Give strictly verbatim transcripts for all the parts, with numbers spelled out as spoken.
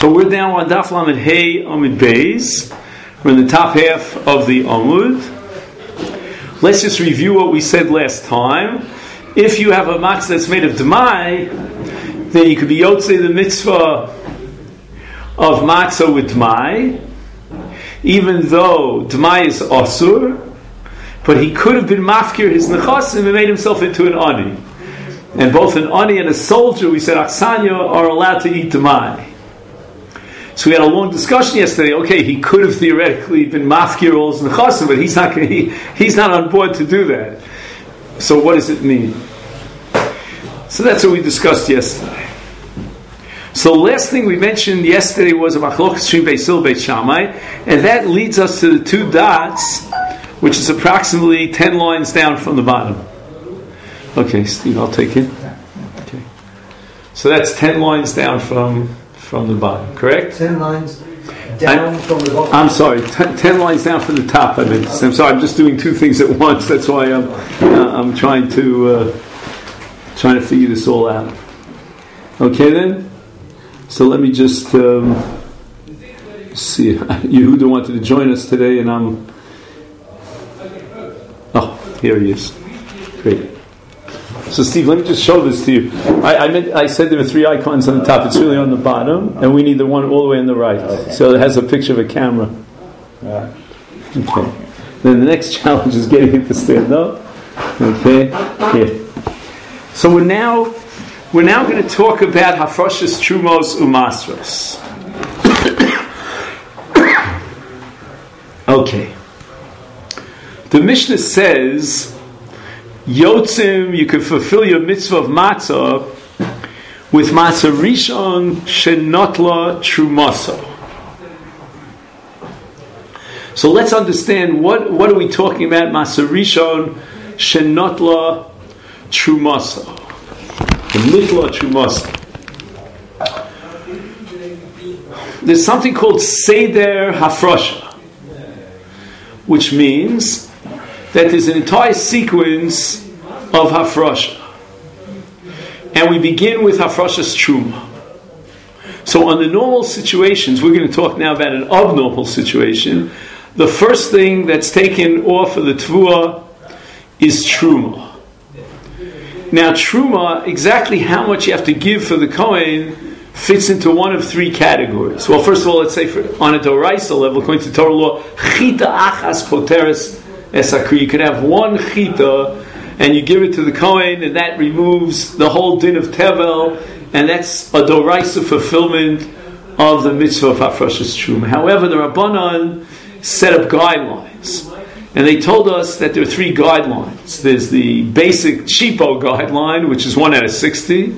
So we're down on Daf Lamed Hey Amud Beis. We're in the top half of the Amud. Let's just review what we said last time. If you have a matzah that's made of Dmai, then you could be Yotzei the mitzvah of matzah with Dmai, even though Dmai is Asur, but he could have been mafkir his nechasim and made himself into an ani. And both an ani and a soldier, we said Aksanya, are allowed to eat Dmai. So we had a long discussion yesterday. Okay, he could have theoretically been mafkir all his nechasim, but he's not he, he's not on board to do that. So what does it mean? So that's what we discussed yesterday. So the last thing we mentioned yesterday was a machlokas between Beis Hillel and Beis Shammai, and that leads us to the two dots, which is approximately ten lines down from the bottom. Okay, Steve, I'll take it. Okay, so that's ten lines down from from the bottom, correct? Ten lines down I'm, from the bottom. I'm sorry, ten, ten lines down from the top. I mean, I'm sorry, I'm just doing two things at once. That's why I'm uh, I'm trying to uh, trying to figure this all out. Okay, then. So let me just um, see. Yehuda wanted to join us today, and I'm. Oh, here he is. Great. So, Steve, let me just show this to you. I, I, meant, I said there were three icons on the top. It's really on the bottom, and we need the one all the way on the right. Okay. So it has a picture of a camera. Right. Okay. Then the next challenge is getting it to stand up. Okay. Here. So we're now we're now going to talk about hafrashas trumos umasros. Okay. The Mishnah says, Yotzim, you can fulfill your mitzvah of matzah with matzah rishon shenotla trumasa. So let's understand what what are we talking about? Matzah rishon shenotla trumasa, the nitla trumasa. There's something called seder hafrasha, which means that there's an entire sequence of hafrasha. And we begin with hafrashas truma. So under normal situations, we're going to talk now about an abnormal situation. The first thing that's taken off of the tvua is truma. Now truma, exactly how much you have to give for the kohen fits into one of three categories. Well, first of all, let's say for, on a doraisa level, according to Torah law, chita achas poteres esakri. You could have one chita, and you give it to the kohen, and that removes the whole din of tevel, and that's a doraisa fulfillment of the mitzvah of hafrashas truma. However, the Rabbanan set up guidelines, and they told us that there are three guidelines. There's the basic cheapo guideline, which is one out of sixty.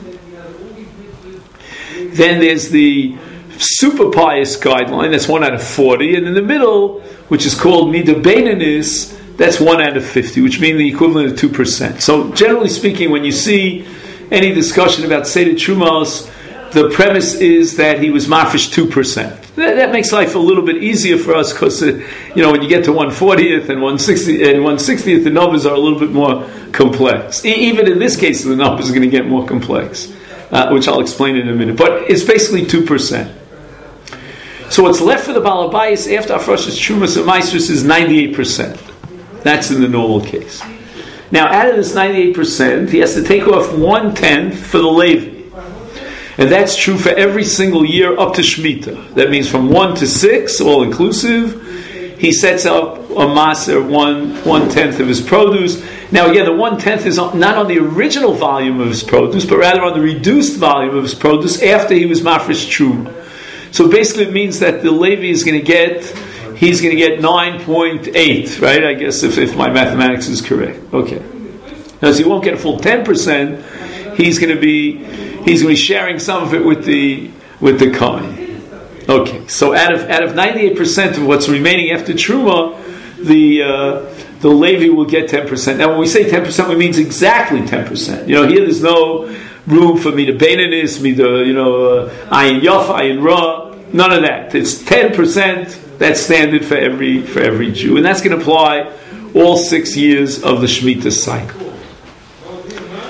Then there's the super pious guideline, that's one out of forty, and in the middle, which is called midah beinanis, that's one out of fifty, which means the equivalent of two percent. So generally speaking, when you see any discussion about Seder Trumos, the premise is that he was mafish two percent. That, that makes life a little bit easier for us, because uh, you know, when you get to one fortieth and one sixtieth, and one sixtieth, the numbers are a little bit more complex. E- even in this case, the numbers are going to get more complex, uh, which I'll explain in a minute. But it's basically two percent. So what's left for the Balabayas after Hafrashas Trumas and Maasros is ninety-eight percent. That's in the normal case. Now, out of this ninety-eight percent, he has to take off one-tenth for the Levi. And that's true for every single year up to Shemitah. That means from one to six, all-inclusive, he sets up a maser, one, one-tenth of his produce. Now, again, the one-tenth is not on the original volume of his produce, but rather on the reduced volume of his produce after he was mafresh truma. So basically it means that the Levi is going to get, he's going to get nine point eight, right? I guess if, if my mathematics is correct. Okay. Now, so he won't get a full ten percent. He's going to be, he's going to be sharing some of it with the, with the kohen. Okay. So out of, out of ninety-eight percent of what's remaining after Truma, the, uh, the Levi will get ten percent. Now, when we say ten percent, it means exactly ten percent. You know, here there's no room for me to beinanis, me to, you know, ayin yof, ayin ra, none of that. It's ten percent. That's standard for every for every Jew, and that's going to apply all six years of the Shemitah cycle.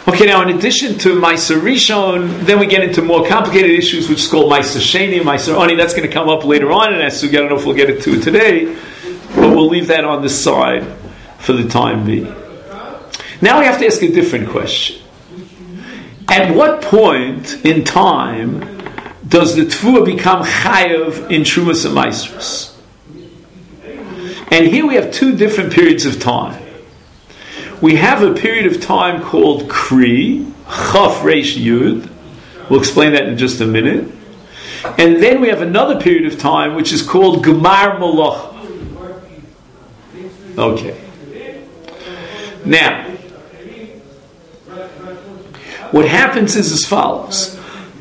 Okay, now in addition to Ma'aser Rishon, then we get into more complicated issues, which is called Ma'aser Sheni, Ma'aser Oni. That's going to come up later on in Esug. I don't know if we'll get it to it today, but we'll leave that on the side for the time being. Now we have to ask a different question. At what point in time does the Tfuah become Chayav in Trumas and Maasros? And here we have two different periods of time. We have a period of time called Kri, Chaf Reish Yud. We'll explain that in just a minute. And then we have another period of time which is called Gemar Malacha. Okay. Now, what happens is as follows.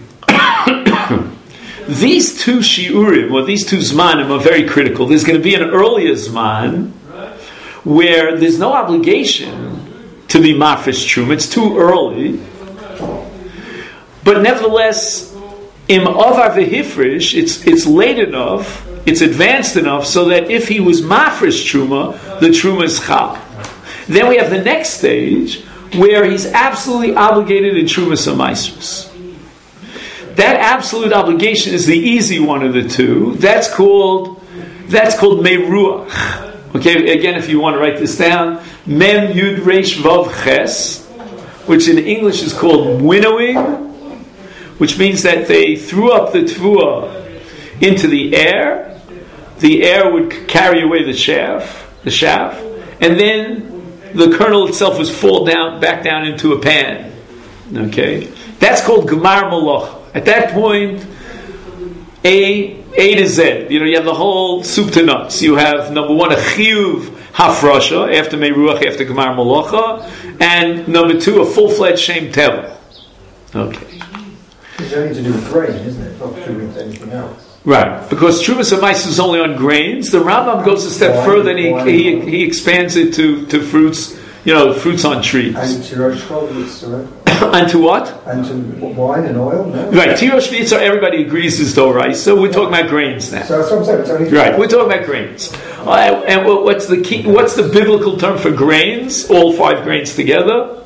These two shiurim, or these two zmanim, are very critical. There's going to be an earlier zman where there's no obligation to be mafresh truma. It's too early. But nevertheless, im avar v'hifresh, it's it's late enough, it's advanced enough, so that if he was mafresh truma, the truma is chal. Then we have the next stage where he's absolutely obligated in trumas and maasros. That absolute obligation is the easy one of the two. That's called that's called meruach. Okay, again, if you want to write this down, Mem Yud Reish Vav Ches, which in English is called winnowing, which means that they threw up the tfuah into the air. The air would carry away the chaff, the chaff, and then the kernel itself would fall down, back down into a pan. Okay, that's called Gemar Malach. At that point, a A to Z. You know, you have the whole soup to nuts. You have, number one, a chiyuv hafrasha, after meiruach, after gemar malacha, and number two, a full-fledged shem tevel. Okay. It's only to do with grain, isn't it? Not to do with anything else. Right. Because Trumas HaMais is only on grains. The Rambam goes a step wine, further and he, he, he expands it to, to fruits, you know, fruits on trees. And to Rosh Chodesh, and to what? And to wine and oil, no? Right, Tirosh Vitzer, everybody agrees is dorai, so we're talking about grains now. So that's what I'm saying, it's only right, we're talking about grains. Uh, and what's the key, what's the biblical term for grains? All five grains together?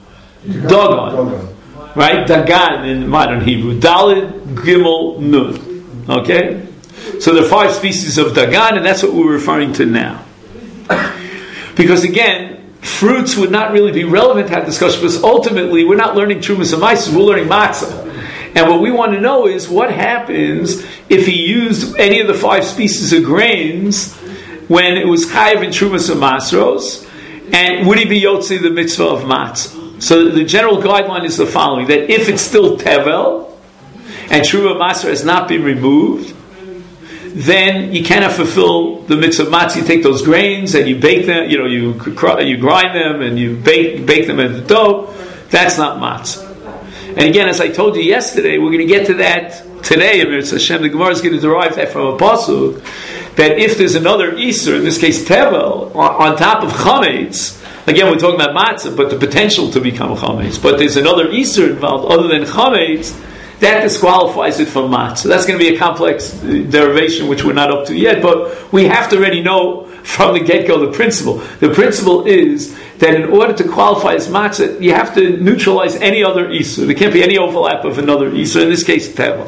Dagan. Right? Dagan in modern Hebrew. Dalid, Gimel, Nun. Okay? So there are five species of Dagan, and that's what we're referring to now. Because again, fruits would not really be relevant to have discussion, because ultimately we're not learning Trumas and Maasros, we're learning matzah. And what we want to know is what happens if he used any of the five species of grains when it was chayiv in Trumas and Maasros, and would he be yotzi the mitzvah of matzah? So the general guideline is the following, that if it's still tevel, and Truma Maasros has not been removed, then you cannot fulfill the mitzvah of matzah. You take those grains and you bake them, you know, you you grind them and you bake bake them in the dough. That's not matzah. And again, as I told you yesterday, we're going to get to that today. Amir Hashem, the Gemara is going to derive that from a pasuk that if there's another Easter, in this case tevel, on, on top of chametz. Again, we're talking about matzah, but the potential to become chametz. But there's another Easter involved other than chametz. That disqualifies it from matzah. That's going to be a complex derivation which we're not up to yet, but we have to already know from the get-go the principle. The principle is that in order to qualify as matzah, you have to neutralize any other isur. There can't be any overlap of another isur, in this case, tevel.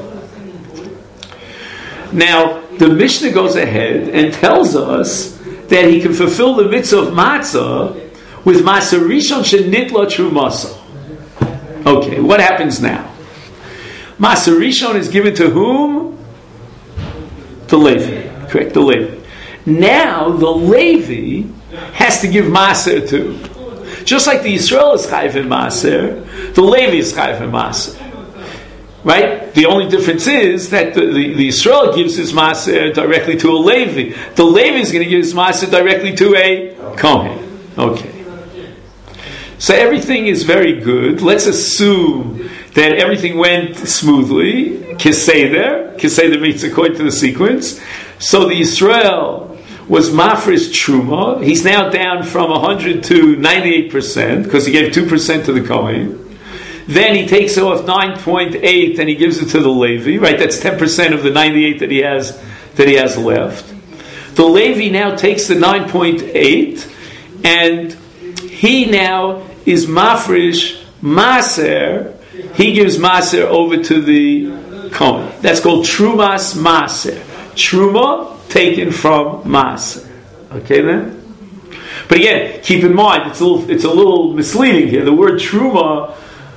Now, the Mishnah goes ahead and tells us that he can fulfill the mitzvah of matzah with Ma'aser Rishon shenitla trumasa. Okay, what happens now? Ma'aser Rishon is given to whom? The Levi. Correct, the Levi. Now, the Levi has to give Ma'aser to. Just like the Yisrael is chayiv in Ma'aser, the Levi is chayiv in Ma'aser. Right? The only difference is that the, the, the Yisrael gives his Ma'aser directly to a Levi. The Levi is going to give his Ma'aser directly to a Kohen. Okay. So everything is very good. Let's assume that everything went smoothly. Kiseder. Kiseder meets according to the sequence. So the Yisrael was mafresh truma. He's now down from one hundred to ninety-eight percent because he gave two percent to the Kohen. Then he takes off nine point eight and he gives it to the Levi. Right, that's ten percent of the ninety-eight that he has that he has left. The Levi now takes the nine point eight and he now is mafresh Maser, he gives Maser over to the Kohen. That's called Trumas Maser. Truma taken from Maser. Okay then? But again, keep in mind, it's a little, it's a little misleading here. The word Truma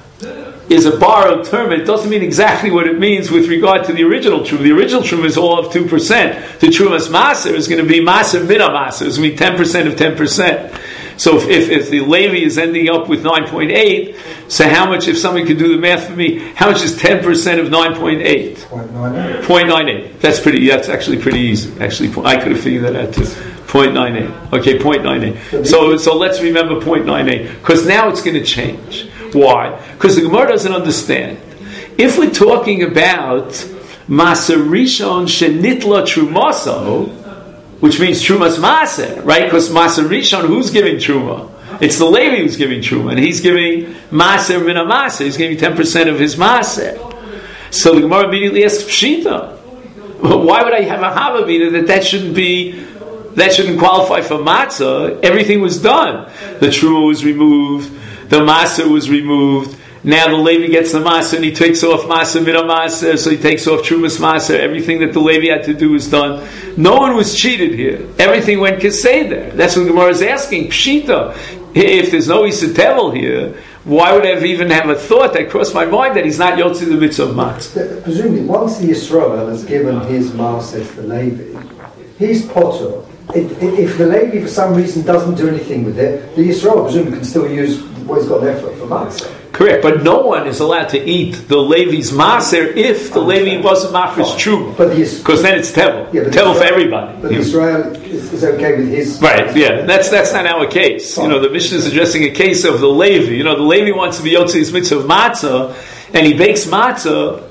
is a borrowed term. It doesn't mean exactly what it means with regard to the original Truma. The original Truma is all of two percent. The Trumas Maser is going to be Maser Mina Maser. It's going to be ten percent of ten percent. So if, if, if the Levi is ending up with nine point eight, so how much, if somebody could do the math for me, how much is ten percent of nine point eight? zero point nine eight. zero point nine eight. That's pretty, that's actually pretty easy. Actually, I could have figured that out too. zero point nine eight. Okay, zero point nine eight. So, so let's remember zero point nine eight. Because now it's going to change. Why? Because the Gemara doesn't understand. If we're talking about Maser Rishon Shenitla Trumaso, which means Trumas Maser, right? Because Maser Rishon, who's giving Truma? It's the Levi who's giving Truma, and he's giving Maser Mina Maser. He's giving ten percent of his Maser. So the Gemara immediately asks Pshita. Why would I have a Havamina that that shouldn't be, that shouldn't qualify for Matzah? Everything was done. The Truma was removed, the Maser was removed. Now the Levi gets the Maser and he takes off Maser Mina Maser, so he takes off Trumas Maser. Everything that the Levi had to do was done. No one was cheated here. Everything went Keseder. That's what the Gemara is asking. Pshita. If there's no Isa Tevel here, why would I have even have a thought that crossed my mind that he's not Yotzi the mitzvah of Matzah? Presumably, once the Yisrael has given his Maser to the Levi, he's Potter. If the Levi for some reason doesn't do anything with it, the Yisrael presumably can still use what he's got left for, for Matzah. Correct, but no one is allowed to eat the Levi's Maser if the Levi wasn't Mafresh Truma. Because then it's Tevel. Yeah, Tevel for everybody. But Israel is, is okay with his... Right, yeah. That's that's not our case. You know, the Mishnah is addressing a case of the Levi. You know, the Levi wants to be Yotzi's mitzvah of Matzah, and he bakes Matzah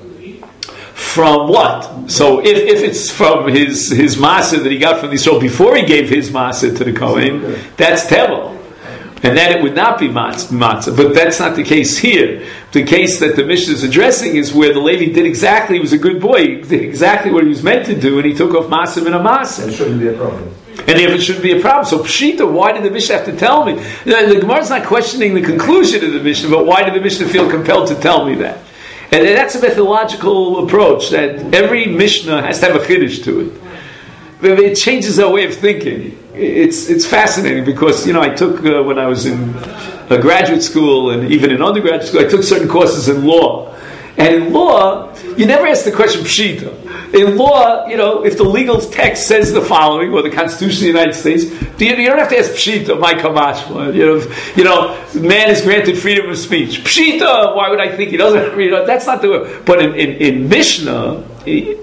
from what? So if, if it's from his, his Maser that he got from the Yisrael before he gave his Maser to the Kohen, that's Tevel. And then it would not be matzah. But that's not the case here. The case that the Mishnah is addressing is where the Levi did exactly, he was a good boy, he did exactly what he was meant to do, and he took off matzah and a matzah. It shouldn't be a problem. And if it shouldn't be a problem. So Pshita, why did the Mishnah have to tell me? The, the Gemara is not questioning the conclusion of the Mishnah, but why did the Mishnah feel compelled to tell me that? And that's a methodological approach, that every Mishnah has to have a chiddush to it. It changes our way of thinking. It's it's fascinating because, you know, I took, uh, when I was in a graduate school and even in undergraduate school, I took certain courses in law. And in law, you never ask the question Pshita. In law, you know, if the legal text says the following, or the Constitution of the United States, you, you don't have to ask Pshita, my kamashma. You know, you know, man is granted freedom of speech. Pshita, why would I think he doesn't? You know, that's not the way. But in, in, in Mishnah, he,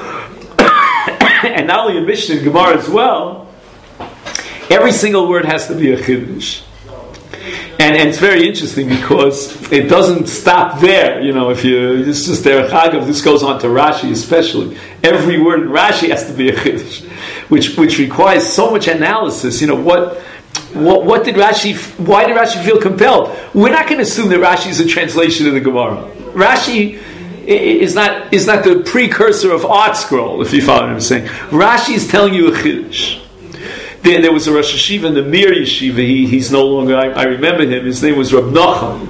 and not only in Mishnah, in Gemara as well, every single word has to be a chiddush. And, and it's very interesting because it doesn't stop there. You know, if you, it's just Derech Agav, this goes on to Rashi especially. Every word in Rashi has to be a chiddush, which which requires so much analysis. You know, what what what did Rashi, why did Rashi feel compelled? We're not going to assume that Rashi is a translation of the Gemara. Rashi is not is not the precursor of Art Scroll, if you follow what I'm saying. Rashi is telling you a chiddush. There, there was a Rosh Hashiva in the Mir Yeshiva. He, he's no longer. I, I remember him. His name was Rab Nachum.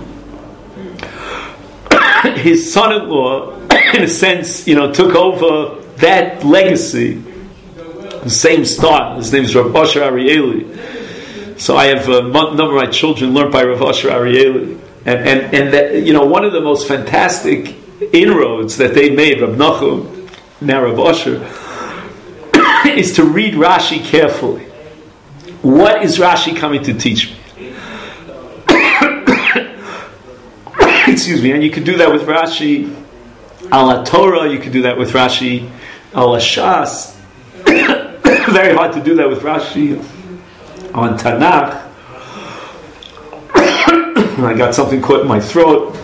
His son-in-law, in a sense, you know, took over that legacy. The same style. His name is Rav Asher Arieli. So I have a number of my children learned by Rav Asher Arieli, and and and that, you know, one of the most fantastic inroads that they made, Rab Nachum, now Rav Asher, is to read Rashi carefully. What is Rashi coming to teach me? Excuse me. And you could do that with Rashi al Torah. You could do that with Rashi al Shas. Very hard to do that with Rashi on Tanakh. I got something caught in my throat.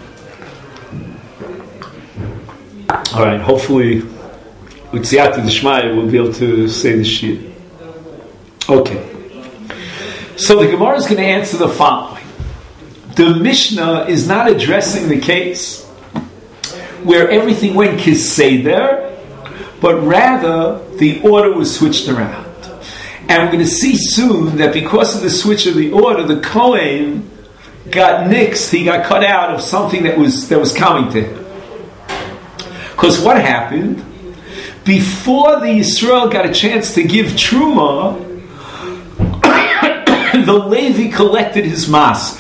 All right. Hopefully, with Siyata D'Shmaya, we'll be able to say the shir. Okay. So the Gemara is going to answer the following. The Mishnah is not addressing the case where everything went kiseder, but rather the order was switched around. And we're going to see soon that because of the switch of the order, the Kohen got nixed, he got cut out of something that was that was coming to him. Because what happened? Before the Yisrael got a chance to give Truma, the Levi collected his Maser.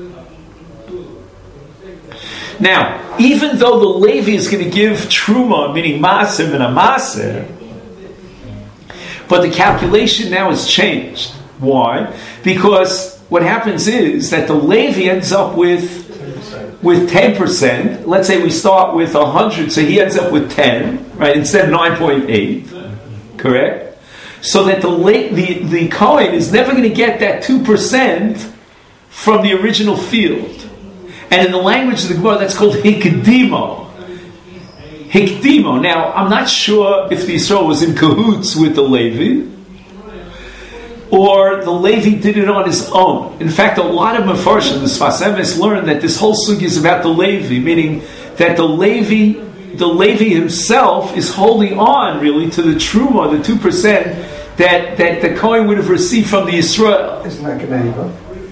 Now, even though the Levi is going to give Truma, meaning Maser and a Maser, but the calculation now has changed. Why? Because what happens is that the Levi ends up with with ten percent. Let's say we start with one hundred, so he ends up with ten, right, instead of nine point eight, correct? So that the the, the Kohen is never going to get that two percent from the original field. And in the language of the Gemara, that's called hikdimo. Hikdimo. Now, I'm not sure if the Yisrael was in cahoots with the Levi, or the Levi did it on his own. In fact, a lot of Mefarshim, the Sfas Emes, learned that this whole sugi is about the Levi, meaning that the Levi, the Levi himself is holding on really to the Truma, the two percent that, that the Kohen would have received from the Yisrael. Isn't that Geneva?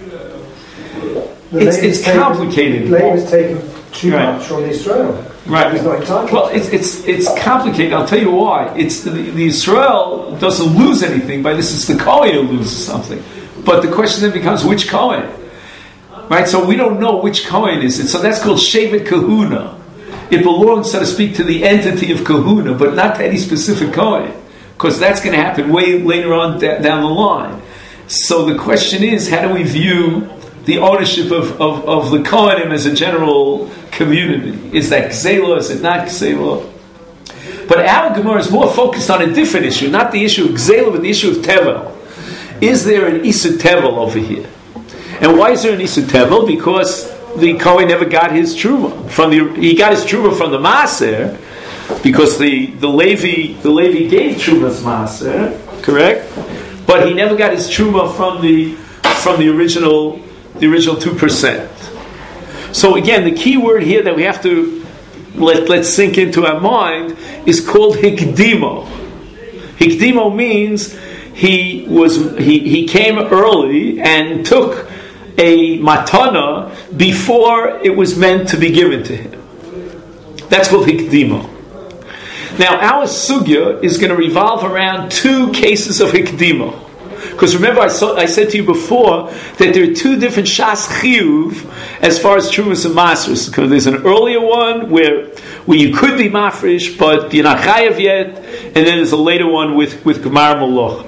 It's, it's complicated. The Levi is taken too right. much from the Yisrael. Right. He's not entitled. Well, it's it's it's complicated. I'll tell you why. It's the, the Israel doesn't lose anything by this. It's the Kohen who loses something. But the question then becomes which Kohen, right? So we don't know which Kohen is it. So that's called Shevet Kahuna. It belongs, so to speak, to the entity of Kahuna, but not to any specific Kohen, because that's going to happen way later on da- down the line. So the question is, how do we view the ownership of, of, of the Kohanim as a general community? Is that Gzela? Is it not Gzela? But our Gemara is more focused on a different issue, not the issue of Gzela, but the issue of Tevel. Is there an Isur Tevel over here? And why is there an Isur Tevel? Because the Kohen never got his Truma. From the, he got his Truma from the Maser, because the, the Levi the Levi gave Truma's Maser, correct? But he never got his Truma from the from the original the original two percent. So again, the key word here that we have to let, let's sink into our mind is called hikdimo. Hikdimo means he was he, he came early and took a matana before it was meant to be given to him. That's called hikdimo. Now our sugya is going to revolve around two cases of hikdimo. Because remember, I, saw, I said to you before that there are two different shas chiyuv as far as trumas and masros. Because there's an earlier one where where you could be mafresh, but you're not chayav yet, and then there's a later one with with gemar maloch.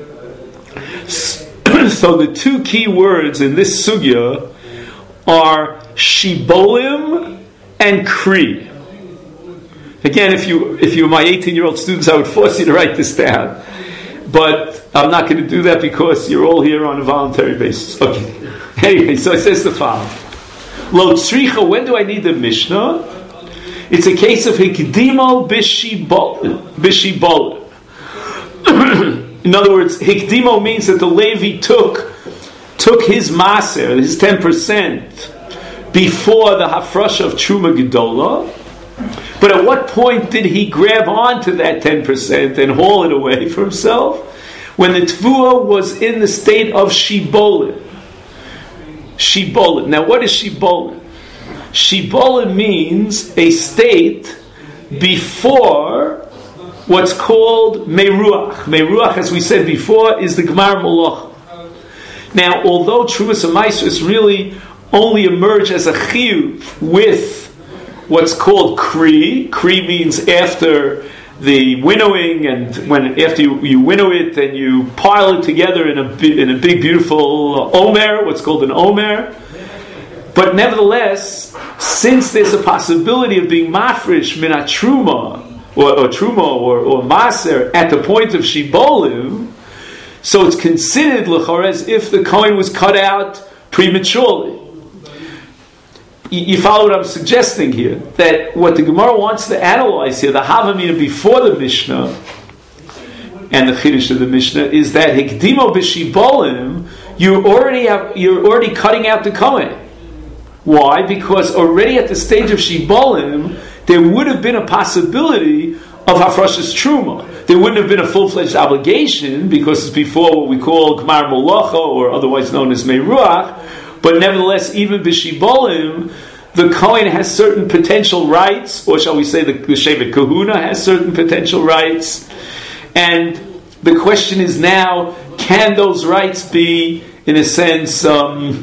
So the two key words in this sugya are shibolim and kri. Again, if you if you were my eighteen-year-old students, I would force you to write this down. But I'm not going to do that because you're all here on a voluntary basis. Okay. Anyway, so it says the following. Lo tzricha, when do I need the Mishnah? It's a case of hikdimo bishibol. In other words, hikdimo means that the Levi took took his maser, his ten percent, before the hafrasha of Truma Gedola. But at what point did he grab onto that ten percent and haul it away for himself? When the Tvuah was in the state of Shibolin. Shibolin. Now what is Shibolin? Shibolin means a state before what's called Meruach. Meruach, as we said before, is the Gemar Malach. Now, although Trumas and Maasros really only emerge as a chiyuv with what's called Kri. Kri means after the winnowing, and when after you, you winnow it, then you pile it together in a in a big beautiful omer, what's called an omer. But nevertheless, since there's a possibility of being mafresh min truma or, or truma or, or maser at the point of shibolim, so it's considered l'chor as if the coin was cut out prematurely. You follow what I'm suggesting here? That what the Gemara wants to analyze here, the Havamina before the Mishnah and the Chiddush of the Mishnah, is that Hikdimo b'Shibolim, you already have, you're already cutting out the Kohen. Why? Because already at the stage of Shibolim, there would have been a possibility of Hafrashas Truma. There wouldn't have been a full-fledged obligation because it's before what we call Gmar Molacha, or otherwise known as Meiruach. but nevertheless, even b'shibolim, the Kohen has certain potential rights, or shall we say the, the Shevet Kahuna has certain potential rights, and the question is now, can those rights be, in a sense, um,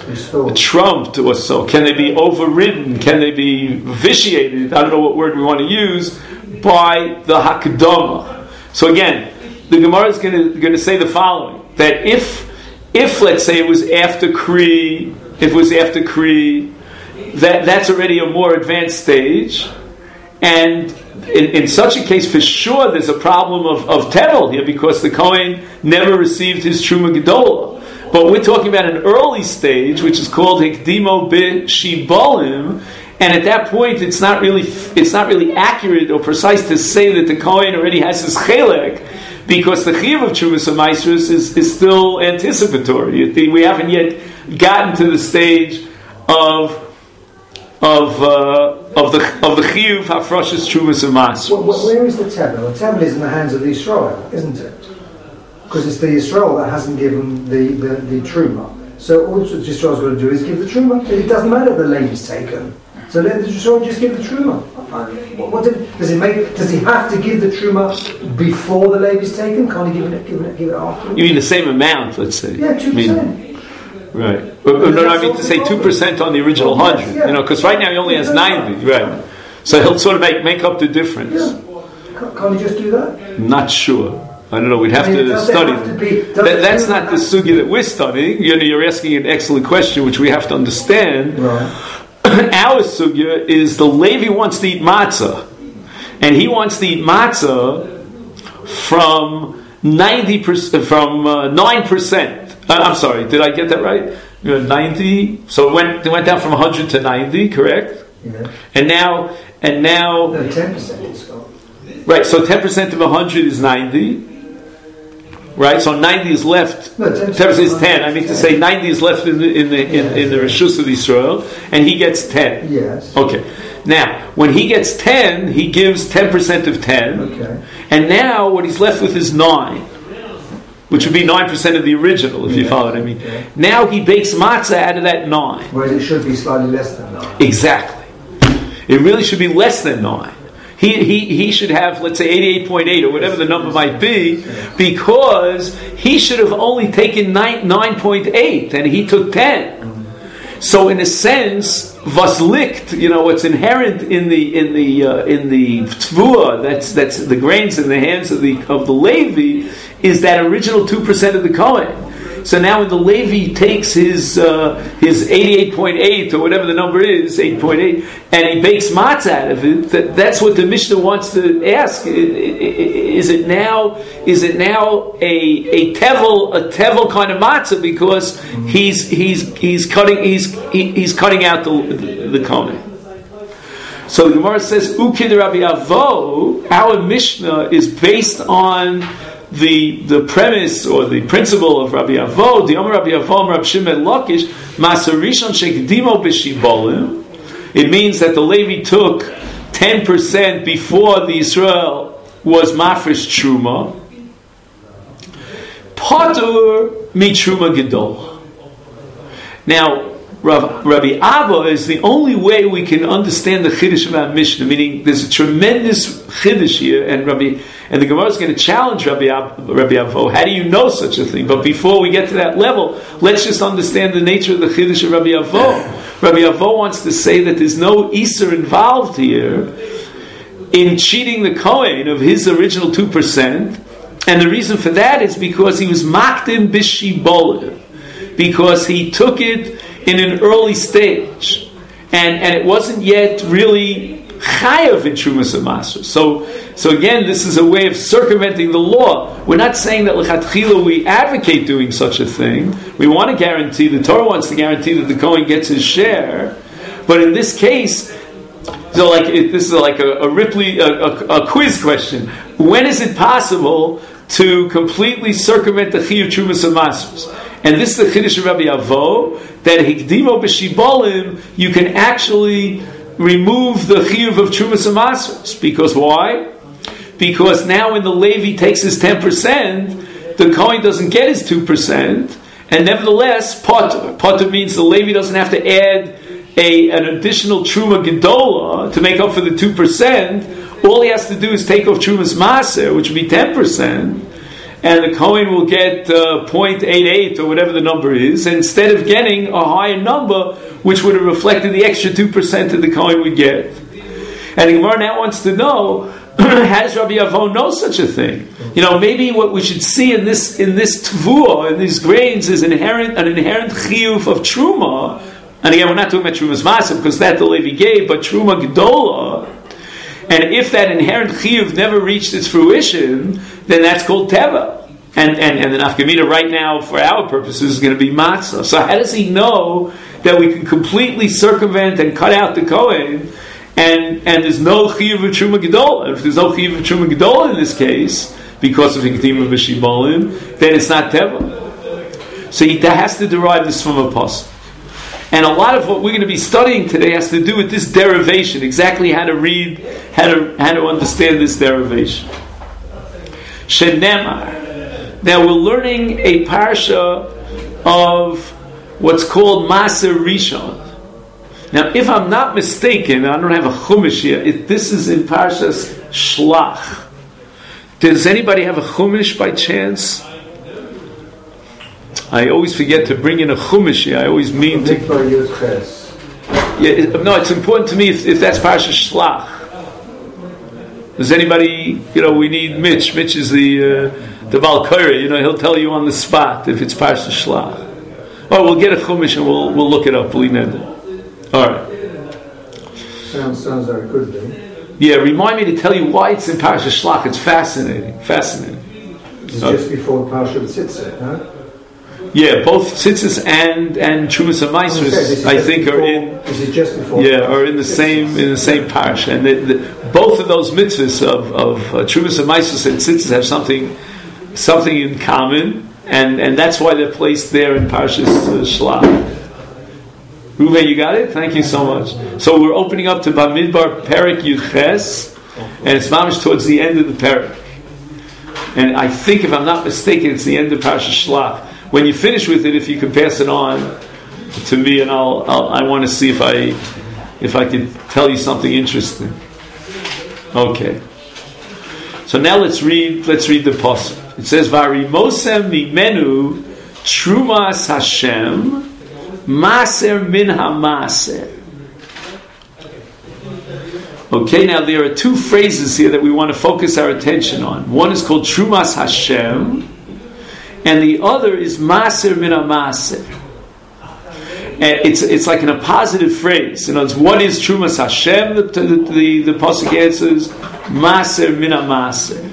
trumped or so? Can they be overridden? Can they be vitiated? I don't know what word we want to use, by the Hakdama. So again, the Gemara is going to say the following, that if, if let's say it was after Kri, if it was after Kri, that, that's already a more advanced stage, and in, in such a case, for sure, there's a problem of, of Tevel here, because the Kohen never received his Truma Gedola. But we're talking about an early stage, which is called Hikdimo B'Shibolim, and at that point, it's not really it's not really accurate or precise to say that the Kohen already has his Chelek, because the Chiyuv of Trumas HaMaasros is, is still anticipatory. We haven't yet gotten to the stage of of uh, of the of the Chiyuv Hafrashas Trumas HaMaasros. Well, where is the Tevel? The Tevel is in the hands of the Yisrael, isn't it? Because it's the Yisrael that hasn't given the, the, the Truma. So all the Yisrael's got to do is give the Truma. It doesn't matter if the lady's taken. So let the Yisrael just give the Truma. What, what did, does, it make, does he have to give the Truma before the lady's taken? Can't he give it, give it, give it after? You mean the same amount, let's say? Yeah, two percent. I mean, right. But, no, no, I mean to say two percent on the original one hundred. Yeah. You know, because right now he only has ninety. Right. So he'll sort of make, make up the difference. Yeah. Can't, can't he just do that? Not sure. I don't know, we'd have I mean, to study. Have to be, that, that's not the sugya that we're studying. You know, you're asking an excellent question, which we have to understand. Right. Our sugya is the Levi wants to eat matzah. And he wants to eat matzah from ninety percent, from uh, nine percent. Uh, I'm sorry, did I get that right? You know, ninety. So it went, it went down from one hundred to ninety, correct? Yeah. And now, and now. No, ten percent is gone. Right, so ten percent of one hundred is ninety. Right, so ninety is left. No, ten percent is ten. I mean to say ninety is left in the in the in, yes. in the Rishus of Yisrael, and he gets ten. Yes. Okay. Now, when he gets ten, he gives ten percent of ten. Okay. And now what he's left with is nine, which would be nine percent of the original, if yeah. you follow what I mean. Okay. Now he bakes matzah out of that nine. Whereas it should be slightly less than nine. Exactly. It really should be less than nine. He, he he should have, let's say, eighty-eight point eight or whatever the number might be, because he should have only taken nine point eight and he took ten. So in a sense, was licht, you know, what's inherent in the in the uh, in the tvua, that's that's the grains in the hands of the of the Levi, is that original two percent of the Kohen. So now when the Levi takes his uh, his eighty-eight point eight or whatever the number is, eight point eight, and he bakes matzah out of it, that, that's what the Mishnah wants to ask. Is it now is it now a a tevel a tevel kind of matzah, because he's he's he's cutting he's he's cutting out the the, the kohen. So the Gemara says, Ukid Rabbi Avo, our Mishnah is based on the the premise or the principle of Rabbi Avo, the Omer Rabbi Avo, Rabbi Shimon Lakish, Masarishon Shekdimo B'Shibolim. It means that the Levi took ten percent before the Israel was Mafresh Truma. Patur mi Truma Gedol. Now, Rabbi Abba is the only way we can understand the Chiddush of our Mishnah, meaning there's a tremendous Chiddush here, and Rabbi and the Gemara is going to challenge Rabbi Ab, Rabbi Avo. How do you know such a thing? But before we get to that level, let's just understand the nature of the Chiddush of Rabbi Avo. Rabbi Avo wants to say that there's no Iser involved here in cheating the Kohen of his original two percent, and the reason for that is because he was Makdim B'Shibolim, because he took it in an early stage, and and it wasn't yet really chayav in Trumas HaMaasros. So, so again, this is a way of circumventing the law. We're not saying that l'chatchila we advocate doing such a thing. We want to guarantee, the Torah wants to guarantee that the Kohen gets his share, but in this case, so like it, this is like a, a Ripley a, a, a quiz question. When is it possible to completely circumvent the chiyuv Trumas HaMaasros? And this is the Chiddush of Rabbi Avo, that Hikdimo B'Shibolim, you can actually remove the chiyuv of Trumas HaMaasros. Because why? Because now when the Levi takes his ten percent, the Kohen doesn't get his two percent, and nevertheless, potter. Potter means the Levi doesn't have to add a, an additional Truma Gedola to make up for the two percent. All he has to do is take off Trumas Maser, which would be ten percent, and the Kohen will get uh, zero point eight eight or whatever the number is, instead of getting a higher number, which would have reflected the extra two percent that the Kohen would get. And the Gemara now wants to know, how does Rabbi Avon know such a thing? You know, maybe what we should see in this in this Tvuah, in these grains, is inherent an inherent chiyuv of Truma. And again, we're not talking about Trumas Maser, because that the Levi gave, but Truma Gedola. And if that inherent chiyuv never reached its fruition, then that's called teva. And and, and the nafkamina right now, for our purposes, is going to be matzah. So how does he know that we can completely circumvent and cut out the Kohen, and and there's no chiyuv of truma gedola? If there's no chiyuv of truma gedola in this case, because of hikdim of b'shibolim, then it's not teva. So he has to derive this from a pasuk. And a lot of what we're going to be studying today has to do with this derivation, exactly how to read, how to how to understand this derivation. Shenemar. Now we're learning a parsha of what's called Maser Rishon. Now, if I'm not mistaken, I don't have a chumash here. It, this is in Parshas Shlach. Does anybody have a chumash by chance? I always forget to bring in a chumash here. I always mean to. Yeah, it, no, it's important to me if, if that's Parshas Shlach. Does anybody? You know, we need Mitch. Mitch is the uh, the Baal Korah. You know, he'll tell you on the spot if it's Parshas Shlach. Oh, we'll get a chumash and we'll we'll look it up. We'll need it. All right. Sounds sounds very good then. Yeah, remind me to tell you why it's in Parashas Shlach. It's fascinating, fascinating. It's uh, just before Parashat Tzitzit, no? Yeah, both Tzitzis and and Trumas and Maasros, I think, before, are in. Is it just before? Yeah, are in the same in the same parasha, and the, the, both of those mitzvahs of of uh, Trumas and Maasros and Tzitzis have something something in common, and and that's why they're placed there in Parashas uh, Shlach. Ruven, you got it? Thank you so much. So we're opening up to Bamidbar Perek Yudches, and it's mamish towards the end of the Perek. And I think, if I'm not mistaken, it's the end of Parashas Shlach. When you finish with it, if you can pass it on to me, and I'll, I'll I want to see if I if I can tell you something interesting. Okay. So now let's read let's read the pasuk. It says, "Varimosem mimenu trumas Hashem." Maser min ha-maser. Okay, now there are two phrases here that we want to focus our attention on. One is called Trumas Hashem, and the other is Maser min ha-maser. And it's it's like in a positive phrase. You know, it's what is Trumas Hashem? The the the, the pasuk answers Maser min ha-maser.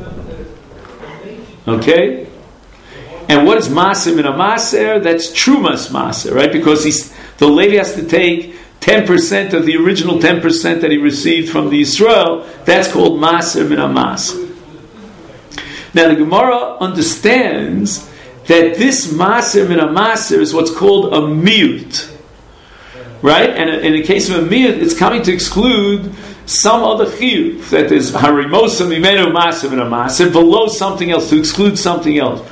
Okay. And what is Maser min ha-maser? That's Trumas Maser, right? Because he's, the Levi has to take ten percent of the original ten percent that he received from the Yisrael. That's called Maser min ha-maser. Now the Gemara understands that this Maser min ha-maser is what's called a miyut, right? And in the case of a miyut, it's coming to exclude some other chiyuv, that is harimosa mimenu Maser min ha-maser, below something else, to exclude something else.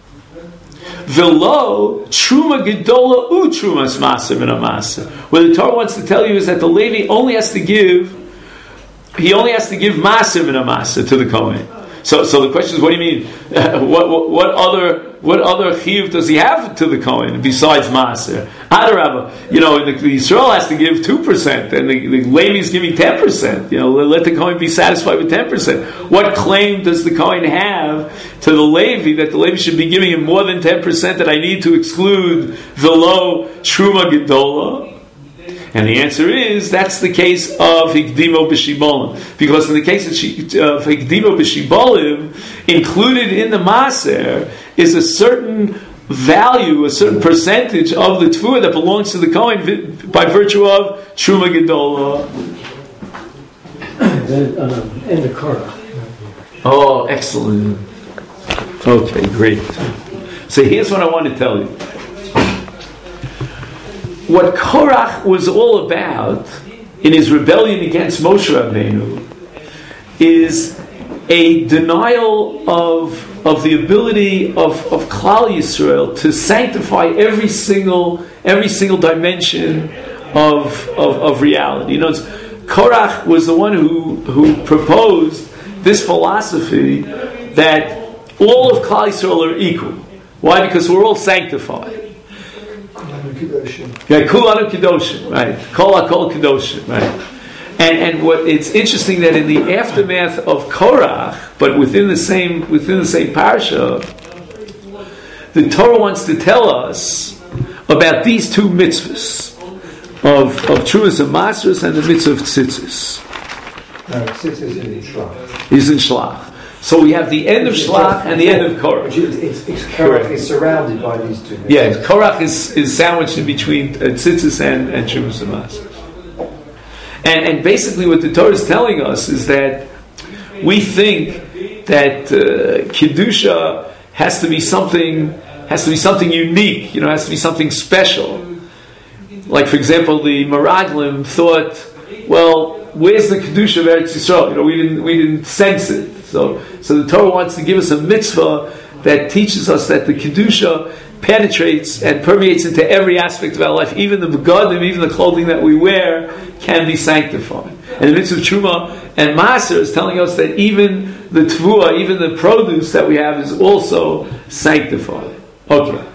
Velo truma gedola u trumas maser min ha-maser. What the Torah wants to tell you is that the Levi only has to give, he only has to give maser min ha-maser to the Kohen. So, so the question is, what do you mean? Uh, what, what, what other, what other chiyuv does he have to the Kohen besides maser? Adarabba, you know, the, the Yisrael has to give two percent, and the, the Levi is giving ten percent. You know, let the Kohen be satisfied with ten percent. What claim does the Kohen have to the Levi that the Levi should be giving him more than ten percent, that I need to exclude velo truma gedola? And the answer is, that's the case of Hikdimo B'Shibolim. Because in the case of Hikdimo B'Shibolim, included in the Maser is a certain value, a certain percentage of the Tfuah that belongs to the Kohen by virtue of Truma Gedola. And then, um, and the Korah. Oh, excellent. Okay, great. So here's what I want to tell you. What Korach was all about in his rebellion against Moshe Rabbeinu is a denial of of the ability of, of Klal Yisrael to sanctify every single every single dimension of of, of reality. You know, it's, Korach was the one who who proposed this philosophy that all of Klal Yisrael are equal. Why? Because we're all sanctified. Yeah, Kulanu Kedoshim, right? Kol HaKol Kedoshim, right? And and what it's interesting that in the aftermath of Korach, but within the same within the same parsha, the Torah wants to tell us about these two mitzvahs of of Trumas and Masras and the mitzvah of Tzitzis. No, Tzitzis is in Shlach. Is in Shlach. So we have the end of Shlach and the end of Korach. It's, it's, Korach is surrounded by these two mitzvahs. Yeah, Korach is, is sandwiched in between uh, Tzitzis and, and Trumas and Masras. And, and basically what the Torah is telling us is that we think that uh, Kedusha has to be something has to be something unique, you know, has to be something special. Like, for example, the Meraglim thought, well, where's the Kedusha of Eretz Yisrael? You know, we didn't we didn't sense it. So so the Torah wants to give us a mitzvah that teaches us that the Kedusha penetrates and permeates into every aspect of our life. Even the begadim, even the clothing that we wear can be sanctified. And the mitzvah of Truma and Maser is telling us that even the Tvua, even the produce that we have is also sanctified. Okay.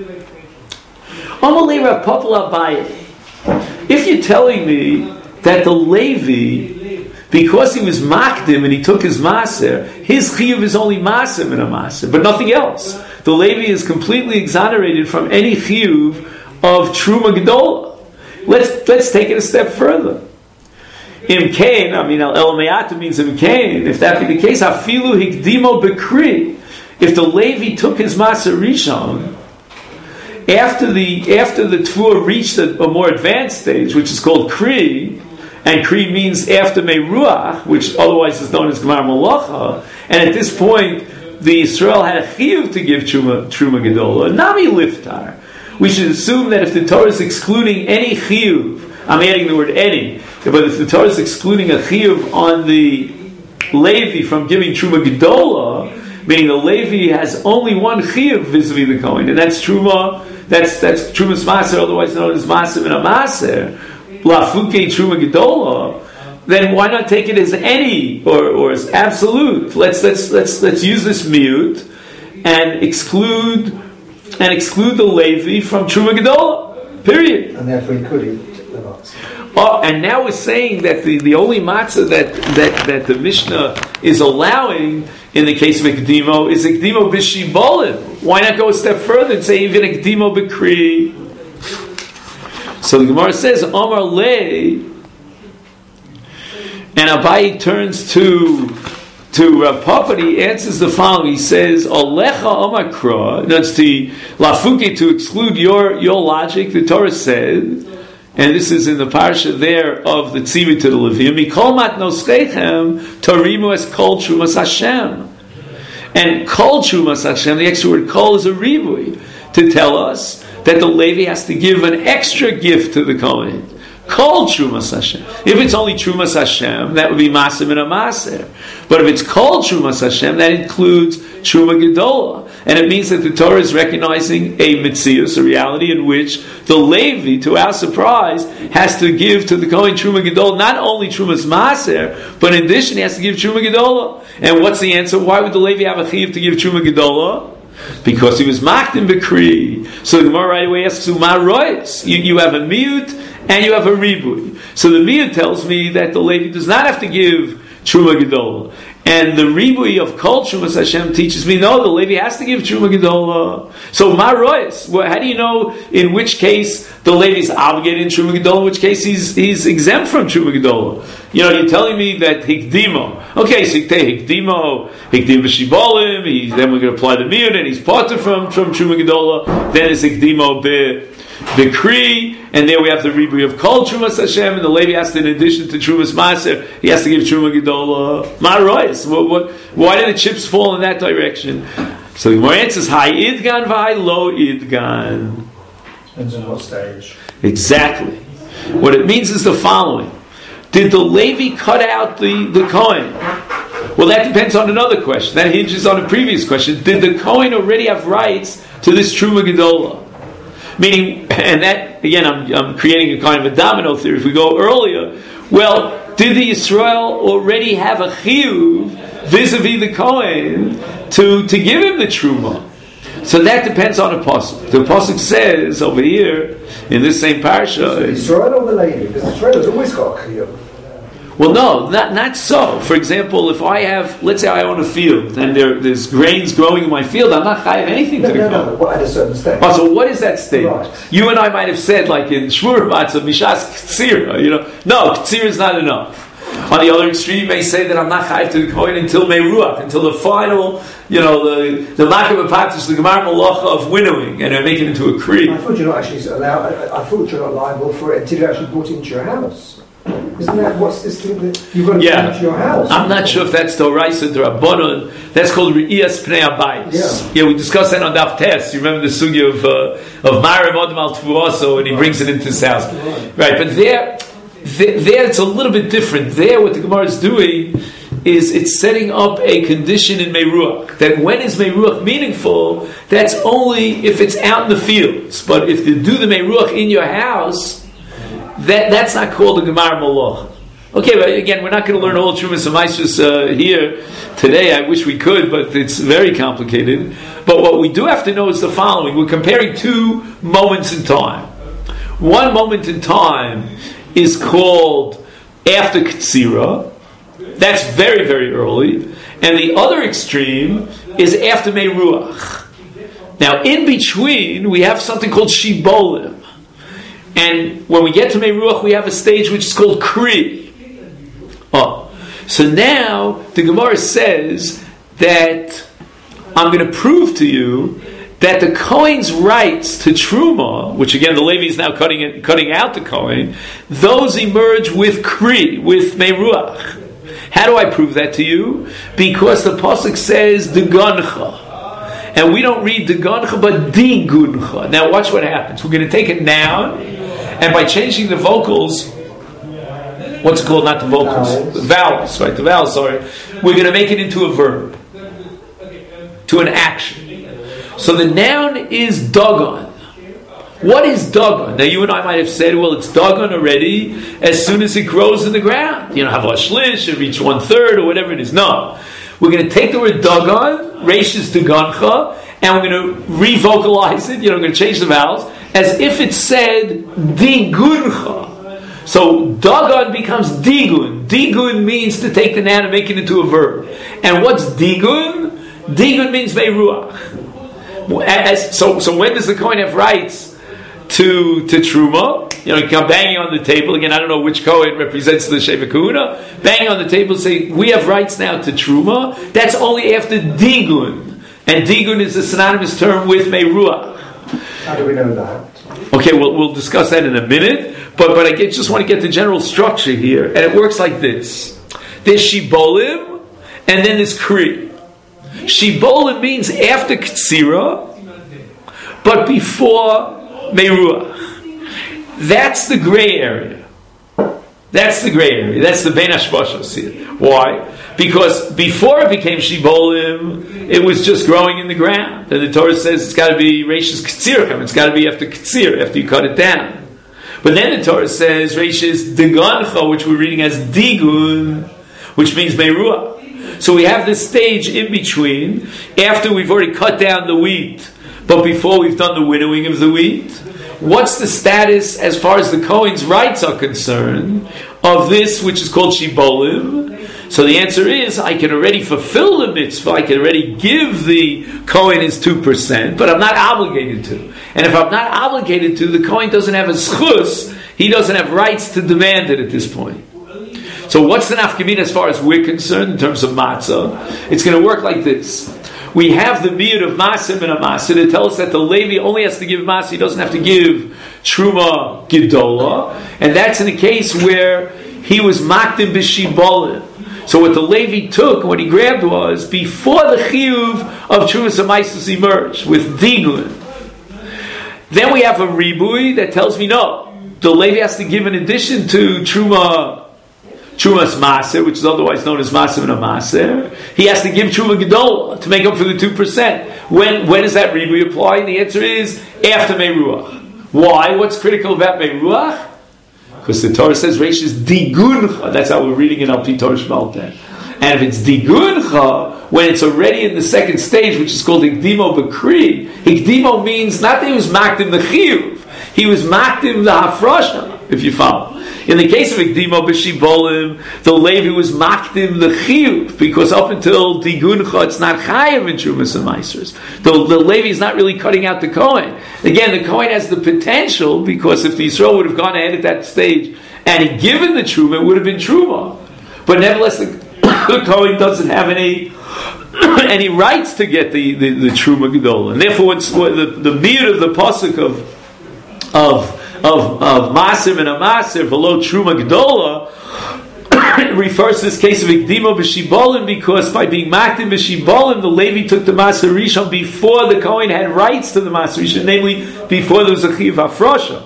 If you're telling me that the Levi, because he was makdim and he took his Maser, his chiyuv is only Maser and a Maser, but nothing else. The Levi is completely exonerated from any chiyuv of Truma Gedola. Let's let's take it a step further. Imkain, I mean, El Me'ata means Imkain. If that be the case, Afilu Hikdimo Bekri. If the Levi took his Maser Rishon, after the after the Tvua reached a, a more advanced stage, which is called Kri, and Kri means after Meruach, which otherwise is known as Gemar Malacha, and at this point, the Yisrael had a chiyuv to give Truma, Truma Gedola, Nami Liftar. We should assume that if the Torah is excluding any chiyuv, I'm adding the word any, but if the Torah is excluding a chiyuv on the Levi from giving Truma Gedola, meaning the Levi has only one chiyuv vis-a-vis the Kohen, and that's Truma, that's that's Trumas Maser, otherwise known as Maser and a Maser, Lafuke Truma Gedola, then why not take it as any or, or as absolute? Let's let's let's let's use this mute and exclude and exclude the Levi from Truma Gedola. Period. And therefore he could eat the matzah. Oh, and now we're saying that the, the only matzah that, that, that the Mishnah is allowing in the case of Ekdimo is Ekdimo b'shibolim. Why not go a step further and say even Ekdimo b'kri? So the Gemara says, Omar Le. And Abayi turns to to Rav Papa. He answers the following. He says, "Alecha omakra." That's the lafuke to exclude your your logic. The Torah said, and this is in the parsha there of the tzivit to the Levim. Mikol matnos cheichem torimu es kol trumas Hashem. And kol trumas Hashem. The extra word kol is a ribui to tell us that the Levi has to give an extra gift to the Kohen. Kol Trumas Hashem. If it's only Trumas Hashem, that would be Maser and a Maser. But if it's Kol Trumas Hashem, that includes Truma Gedola. And it means that the Torah is recognizing a Metzius, a reality in which the Levi, to our surprise, has to give to the Kohen Truma Gedola, not only Trumas Maser, but in addition he has to give Truma Gedola. And what's the answer? Why would the Levi have a chiyuv to give Truma Gedola? Because he was makdim b'kri. So the Gemara right away asks, "Ma rois?" You, you have a miyut and you have a ribui. So the miyut tells me that the Levi does not have to give Truma Gedola, and the ribui of Kol Trumas Hashem teaches me no, the Levi has to give Truma Gedola. So ma rois? Well, how do you know in which case the Levi is obligated in Truma Gedola, in which case he's he's exempt from Truma Gedola? You know, you're telling me that Hikdimo. Okay, so you take Hikdimo, Hikdim b'shibolim, he, then we're going to apply the miyut, and he's parted from, from Truma Gedola, then it's Hikdimo be, Bekri, and there we have the ribui of Kol Trumas Hashem, and the Levi has to, in addition to Trumas Maser, he has to give Truma Gedola. Ma rois? What, what, why did the chips fall in that direction? So the Gemara answers, Hai idgan v'hai lo idgan. Depends on what stage. Exactly. What it means is the following. Did the Levi cut out the, the Kohen? Well, that depends on another question. That hinges on a previous question. Did the Kohen already have rights to this Truma Gedola? Meaning, and that, again, I'm, I'm creating a kind of a domino theory. If we go earlier, well, did the Yisrael already have a chiyuv vis-a-vis the Kohen to, to give him the Truma? So that depends on a pasuk. The pasuk says over here, in this same parasha... Yisrael or the Levi? Because Yisrael has always got a chiyuv. Well, no, not not so. For example, if I have, let's say I own a field, and there, there's grains growing in my field, I'm not chayav anything no, to the no, Kohen. no, no, at a certain stage. Oh, so what is that stage? Right. You and I might have said, like in Shmur Matzah, Mishas Ktsira, you know, no, Ktsira is not enough. On the other extreme, you may say that I'm not chayav to the Kohen until Meiruach, until the final, you know, the the Makav Apatish, the Gemar Malacha of winnowing, and I make it into a creed. I thought you're not actually allowed. I, I thought you're not liable for it until you actually brought it into your house. Isn't that what's this thing that you've got to yeah. bring into your house? I'm not sure if that's Doraisa Drabonon. That's called Re'iyas Pnei Abayis. Yeah. yeah, we discussed that on Daf Tes. You remember the sugya of uh, of Ma'ariv Odom al Tvuoso, and he brings it into his house. Right, right. But there, there, there, it's a little bit different. There, what the Gemara is doing is it's setting up a condition in Meiruach. That when is Meiruach meaningful, that's only if it's out in the fields. But if you do the Meiruach in your house, that that's not called a Gemar Malach. Okay, but again, we're not going to learn all Trumas and Maishes uh, here today. I wish we could, but it's very complicated. But what we do have to know is the following. We're comparing two moments in time. One moment in time is called after Ktsira. That's very, very early. And the other extreme is after Meiruach. Now, in between, we have something called Shibolim. And when we get to Meiruach, we have a stage which is called Kri. Oh, so now the Gemara says that I'm going to prove to you that the Kohen's rights to Truma, which again the Levi is now cutting it, cutting out the Kohen, those emerge with Kri, with Meiruach. How do I prove that to you? Because the pasuk says Degancha, and we don't read Degancha but Diguncha. Now watch what happens. We're going to take a noun, and by changing the vocals, what's it called? Not the vocals, vowels. the vowels, right? The vowels. Sorry, we're going to make it into a verb, to an action. So the noun is Dagon. What is Dagon? Now you and I might have said, well, it's Dagon already as soon as it grows in the ground. You know, have a shlish, it reach one third or whatever it is. No, we're going to take the word Dagon, Reishis Dagoncha, and we're going to re-vocalize it. You know, we're going to change the vowels as if it said Diguncha. So Dagon becomes Digun. Digun means to take the noun and make it into a verb. And what's Digun? Digun means Meiruach. As, so, so when does the Kohen have rights to to Truma? You know, you come banging on the table again. I don't know which Kohen represents the Sheva Kahuna. Banging on the table, say we have rights now to Truma. That's only after Digun, and Digun is a synonymous term with Meiruach. How do we know that? Okay, we'll we'll discuss that in a minute. But but I get, just want to get the general structure here, and it works like this: there's Shibolim, and then there's Kri. Shibolim means after Ktsira, but before Meiruach. That's the gray area. That's the gray area. That's the Bein Hashpashos here. Why? Because before it became Shibolim, it was just growing in the ground. And the Torah says it's got to be Reishis Ktsirachim. It's got to be after Ktsir, after you cut it down. But then the Torah says Reishis Degancha, which we're reading as Digun, which means Meiruach. So we have this stage in between, after we've already cut down the wheat, but before we've done the winnowing of the wheat. What's the status, as far as the Kohen's rights are concerned, of this which is called Shibolim? So the answer is, I can already fulfill the mitzvah, I can already give the Kohen his two percent, but I'm not obligated to. And if I'm not obligated to, the Kohen doesn't have a schus, he doesn't have rights to demand it at this point. So what's the nafkamina as far as we're concerned in terms of matzah? It's going to work like this. We have the miyud of masim and a masim to tell us that the Levi only has to give masim, he doesn't have to give truma gidola, and that's in a case where he was makdim b'shibolim. So what the Levi took, what he grabbed was, before the chiyuv of trumas amaisus emerged, with digun. Then we have a ribui that tells me no, the Levi has to give in addition to truma Trumas Maser, which is otherwise known as Maser and a Maser, he has to give Truma Gedola to make up for the two percent. When when does that Ribui apply? And the answer is after Meiruach. Why? What's critical about Meiruach? Because the Torah says Reish is Diguncha. That's how we're reading it up to Torah Shmalten. And if it's Diguncha, when it's already in the second stage, which is called Hikdimo Bakri, Hikdimo means not that he was Makdim the Chiyuv, he was Makdim the Hafrasha, if you follow. In the case of Hikdimo B'Shibolim, the Levi was Makdim the Chiyuv, because up until Diguncha, it's not Chayav in Trumas and Meisers. The, the Levi is not really cutting out the Kohen. Again, the Kohen has the potential, because if the Yisrael would have gone ahead at that stage and he given the Truma, it would have been Truma. But nevertheless, the, the Kohen doesn't have any any rights to get the, the, the Truma Gedola. And therefore, what's, what the, the meat of the Pasuk of of of of Maser and a Maser below Truma Gedola refers to this case of Ikdimo B'Shibolim, because by being Makdim B'Shibolim, the Levi took the Maser Rishon before the Kohen had rights to the Maser Rishon, namely before there was a Chiv Hafrosha.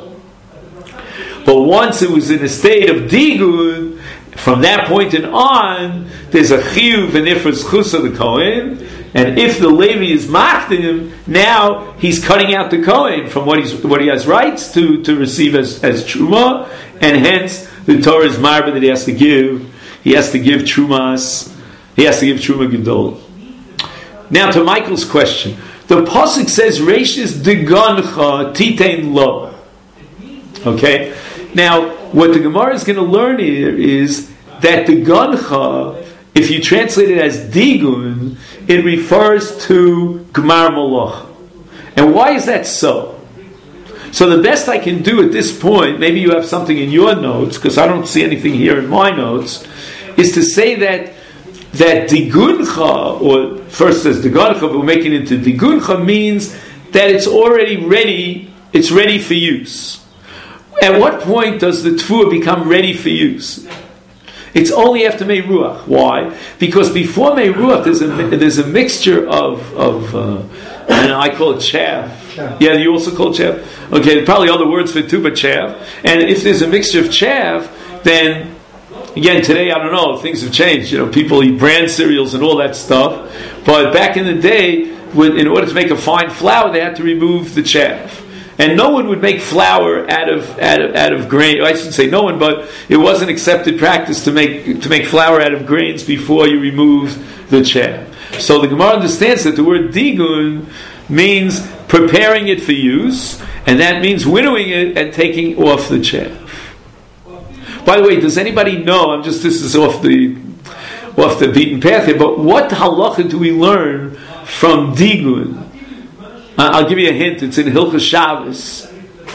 But once it was in a state of Digun, from that point and on, there's a Chiyuv and Ifras Chus of the Kohen, and if the Levi is Makdim, now he's cutting out the Kohen from what he's what he has rights to, to receive as, as Truma, and hence the Torah is marba that he has to give. He has to give Trumas. He has to give Truma Gedol. Now to Michael's question, the pasuk says Reishis Digancha Titein Lo. Okay. Now what the Gemara is going to learn here is that the Gancha, if you translate it as Digun, it refers to Gmar Malach. And why is that so? So the best I can do at this point, maybe you have something in your notes, because I don't see anything here in my notes, is to say that that Diguncha, or first as Diguncha, but we're making it into Diguncha, means that it's already ready, it's ready for use. At what point does the Tfuah become ready for use? It's only after Mei Ruach. Why? Because before Mei Ruach, there's a there's a mixture of of uh, and I call it chaff. Yeah, you also call it chaff. Okay, probably other words for it too, but chaff. And if there's a mixture of chaff, then again today I don't know, things have changed. You know, people eat bran cereals and all that stuff. But back in the day, when, in order to make a fine flour, they had to remove the chaff. And no one would make flour out of out of out of grain. I shouldn't say no one, but it wasn't accepted practice to make to make flour out of grains before you remove the chaff. So the Gemara understands that the word digun means preparing it for use, and that means winnowing it and taking off the chaff. By the way, does anybody know? I'm just this is off the off the beaten path here, but what halacha do we learn from digun? I'll give you a hint. It's in Hilchos Shabbos.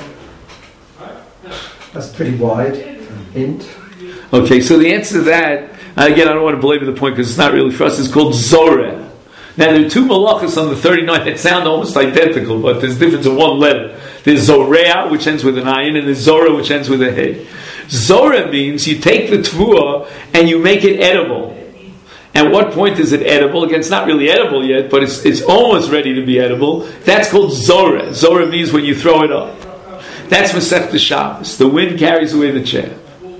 That's pretty wide. Hint. Okay, so the answer to that, again, I don't want to belabor the point because it's not really for us, it's called Zoreh. Now, there are two malachas on the thirty-ninth that sound almost identical, but there's a difference in one letter. There's Zoreah, which ends with an ayin, and there's Zorah, which ends with a hey. Zoreh means you take the tvuah and you make it edible. At what point is it edible? Again, it's not really edible yet, but it's it's almost ready to be edible. That's called Zoreh. Zoreh means when you throw it up. That's Masechta Shabbos. The wind carries away the chaff.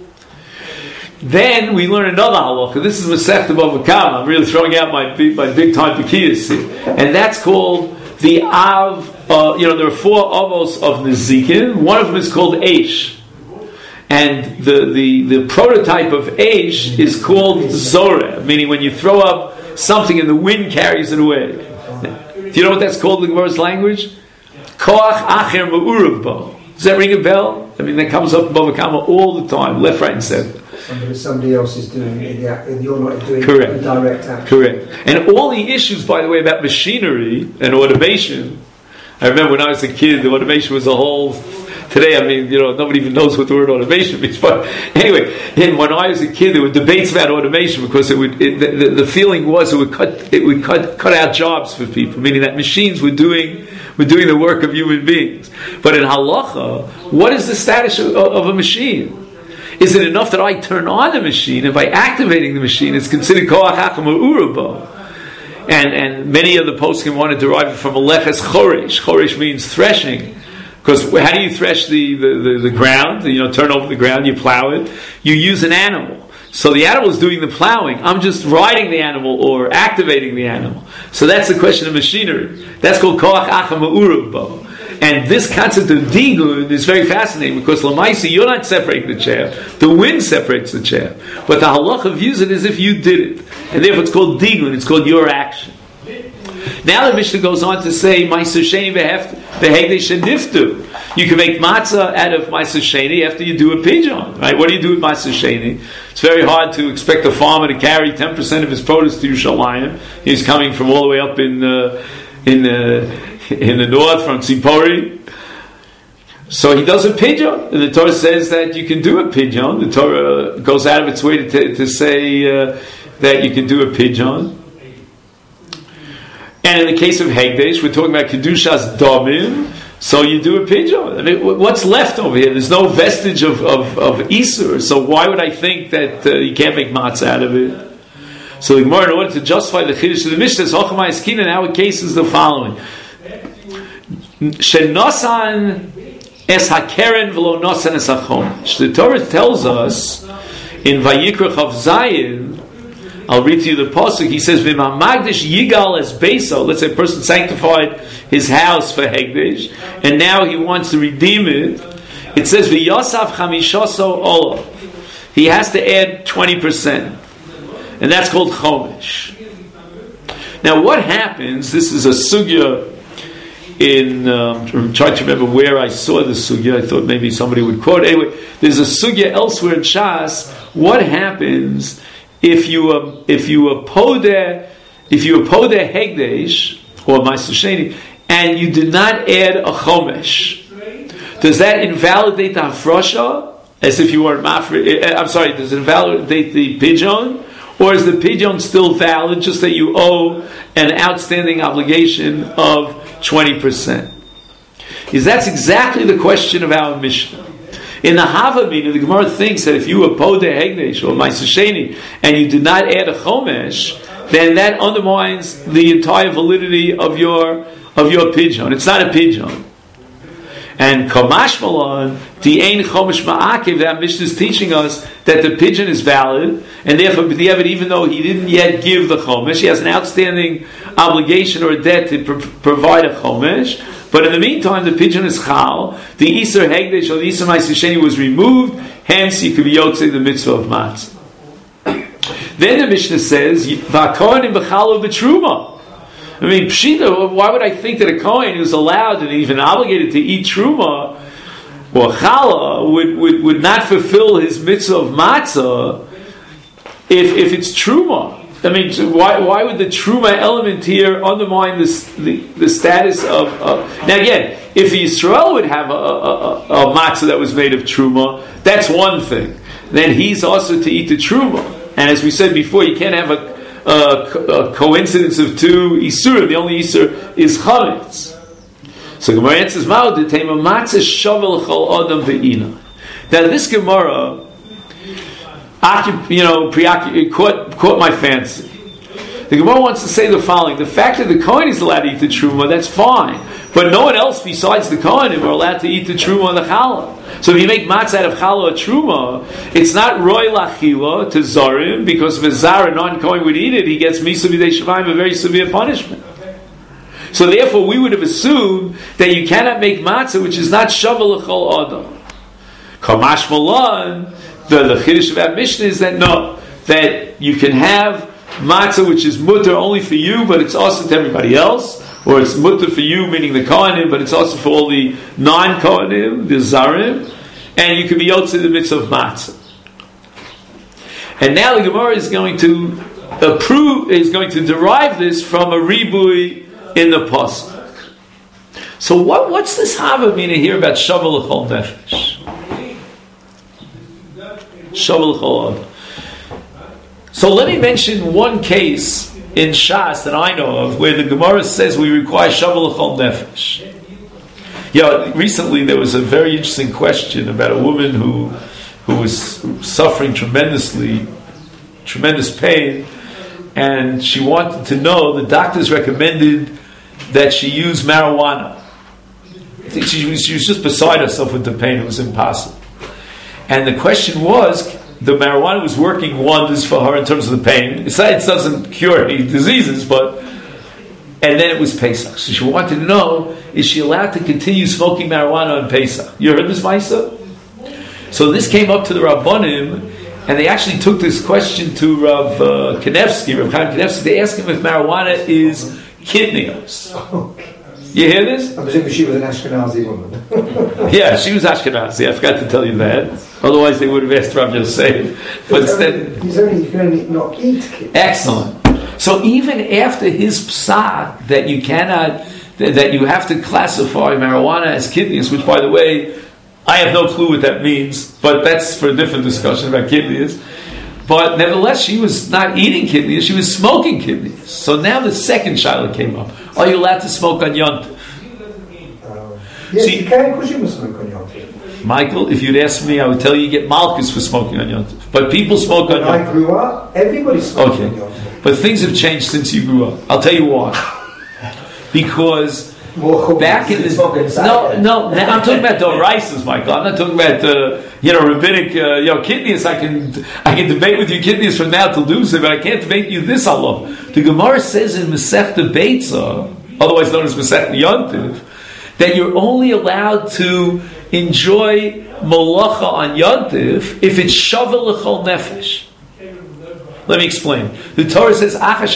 Then we learn another halacha. This is Masechta Bava Kama. I'm really throwing out my big, my big time Pekiyas here. And that's called the Av. Uh, you know, there are four Avos of Nezikin. One of them is called Eish. And the, the, the prototype of Eish is called Zoreh, meaning when you throw up something and the wind carries it away. Do you know what that's called in the Gemara's language? Koach Acher Ma'urav Bo. Does that ring a bell? I mean, that comes up in Bava Kama all the time, left, right, and center. Somebody, somebody else is doing it, and you're not doing Correct. the direct action. Correct. And all the issues, by the way, about machinery and automation, I remember when I was a kid, the automation was a whole... Today, I mean, you know, nobody even knows what the word automation means. But anyway, and when I was a kid, there were debates about automation because it would. It, the, the feeling was it would cut. It would cut cut out jobs for people, meaning that machines were doing were doing the work of human beings. But in halacha, what is the status of, of a machine? Is it enough that I turn on the machine, and by activating the machine, it's considered koach hakem or urabo? And and many of the poskim want to derive it from aleches choresh. Choresh means threshing. Because how do you thresh the, the, the, the ground? You know, turn over the ground, you plow it. You use an animal. So the animal is doing the plowing. I'm just riding the animal or activating the animal. So that's the question of machinery. That's called koach acha ma'uruv bo. And this concept of digun is very fascinating because lamaisi, you're not separating the chaff. The wind separates the chaff. But the halacha views it as if you did it. And therefore it's called digun. It's called your action. Now the Mishnah goes on to say, Ma'aser Sheni v'hegdesh niftu. You can make matzah out of Ma'aser Sheni after you do a pigeon. Right? What do you do with Ma'aser Sheni? It's very hard to expect a farmer to carry ten percent of his produce to Yerushalayim. He's coming from all the way up in uh, in uh, in the north from Tzipori. So he does a pigeon. And the Torah says that you can do a pigeon. The Torah goes out of its way to, t- to say uh, that you can do a pigeon. And in the case of Hegdesh, we're talking about Kedushas Domim, so you do a pigeon. I mean, what's left over here? There's no vestige of, of, of Isur, so why would I think that uh, you can't make matzah out of it? So the Gemara, in order to justify the Chiddush of the Mishnah, says, Hochama Eskina, in our case is the following. Shenosan es hakeren v'lo nosan es hachomesh. The Torah tells us in Vayikra Chav Zayin, I'll read to you the pasuk. He says, "V'mamagdish yigal es beso." Let's say a person sanctified his house for hegdish, and now he wants to redeem it. It says, "V'yosaf chamishoso olav." He has to add twenty percent, and that's called chomesh. Now, what happens? This is a sugya. In um, I'm trying to remember where I saw the sugya. I thought maybe somebody would quote. Anyway, there's a sugya elsewhere in Shas. What happens if you um, if you oppose if you oppose hegdesh or Ma'aser Sheni and you did not add a chomesh? Does that invalidate the hafrasha as if you were mafri? I'm sorry. Does it invalidate the pigeon, or is the pigeon still valid? Just that you owe an outstanding obligation of twenty percent. Is that's exactly the question of our Mishnah. In the Havamina, the Gemara thinks that if you oppose the Hegdesh or Ma'aser Sheni and you did not add a Chomesh, then that undermines the entire validity of your of your pigeon. It's not a pigeon. And Kamash Malon, the Ein Chomesh Ma'akiv, that Mishnah is teaching us that the pigeon is valid, and therefore, even though he didn't yet give the Chomesh, he has an outstanding obligation or a debt to pr- provide a Chomesh. But in the meantime, the pigeon is Chal, the Isur Hegdesh or the Isur Ma'aser Sheni was removed, hence you could be Yotzei the mitzvah of Matzah. Then the Mishnah says, V'akohanim b'chalo b'truma. I mean, Pshita, why would I think that a Kohen who's allowed and even obligated to eat Truma or Challah would, would, would not fulfill his mitzvah of Matzah if, if it's Truma? I mean, why why would the Truma element here undermine this, the, the status of, of... Now again, if Yisrael would have a, a, a, a Matzah that was made of Truma, that's one thing. Then he's also to eat the Truma. And as we said before, you can't have a Uh, a coincidence of two Isur. The only Isur is Chametz. So Gemara answers, Ma'od Tema Matzah Shavel Chol Adam Ve'ina. Now this Gemara, you know, caught, caught my fancy. The Gemara wants to say the following: the fact that the Kohen is allowed to eat the Truma, that's fine, but no one else besides the Kohen are allowed to eat the Truma and the Challah. So if you make matzah out of challah or truma, it's not roy lachila to zarim, because if a zar, a non-kohen would eat it, he gets misa b'dei shemaim, a very severe punishment. So therefore, we would have assumed that you cannot make matzah which is not shavel l'chol adam. Kamash malan, the the chiddush of our Mishnah is that no, that you can have matzah which is mutter only for you, but it's also to everybody else. Or it's mutter for you, meaning the Kohanim, but it's also for all the non-Kohanim, the Zarim, and you can be yotzei the mitzvah of matzah. And now the Gemara is going to approve, is going to derive this from a ribui in the pasuk. So what, what's this Havamina here about shavel l'chol nefesh? Shavel l'chol adam. So let me mention one case in Shas that I know of where the Gemara says we require shavel l'chol nefesh. You know, recently there was a very interesting question about a woman who who was suffering tremendously, tremendous pain, and she wanted to know, the doctors recommended that she use marijuana. I think she was, she was just beside herself with the pain, it was impossible. And the question was, the marijuana was working wonders for her in terms of the pain. It doesn't cure any diseases, but and then it was Pesach. So she wanted to know, is she allowed to continue smoking marijuana on Pesach? You heard this, Maisa? So this came up to the Rabbanim, and they actually took this question to Rav uh, Kanevsky, Rav Chaim Kanevsky. They asked him if marijuana is kidneys. You hear this? I'm assuming she was an Ashkenazi woman. Yeah, she was Ashkenazi. I forgot to tell you that. Otherwise, they would have asked Rav Yosef. But instead, he's only, you can only not eat kidneys. Excellent. So even after his psak that you cannot, that you have to classify marijuana as kidneys, which, by the way, I have no clue what that means, but that's for a different discussion about kidneys. But nevertheless, she was not eating kidneys; she was smoking kidneys. So now the second shaila came up: are you allowed to smoke on Yom Tov? Uh, yes, See, you can, because you must smoke on Yom Tov. Michael, if you'd ask me, I would tell you you get malchus for smoking on Yom Tov. But people smoke when on Yom Tov. When I grew up, everybody smoked okay. on Yom Tov. But things have changed since you grew up. I'll tell you why. Because back in the no, no, I'm talking about Doraisas, Michael. I'm not talking about uh, you know rabbinic uh, you know kidneys. I can I can debate with you kidneys from now till doomsday, but I can't debate you this Allah. The Gemara says in Masechta Beitza, otherwise known as Masechta Yontiv, that you're only allowed to enjoy malacha on Yontiv if it's shavel l'chol nefesh. Let me explain. The Torah says,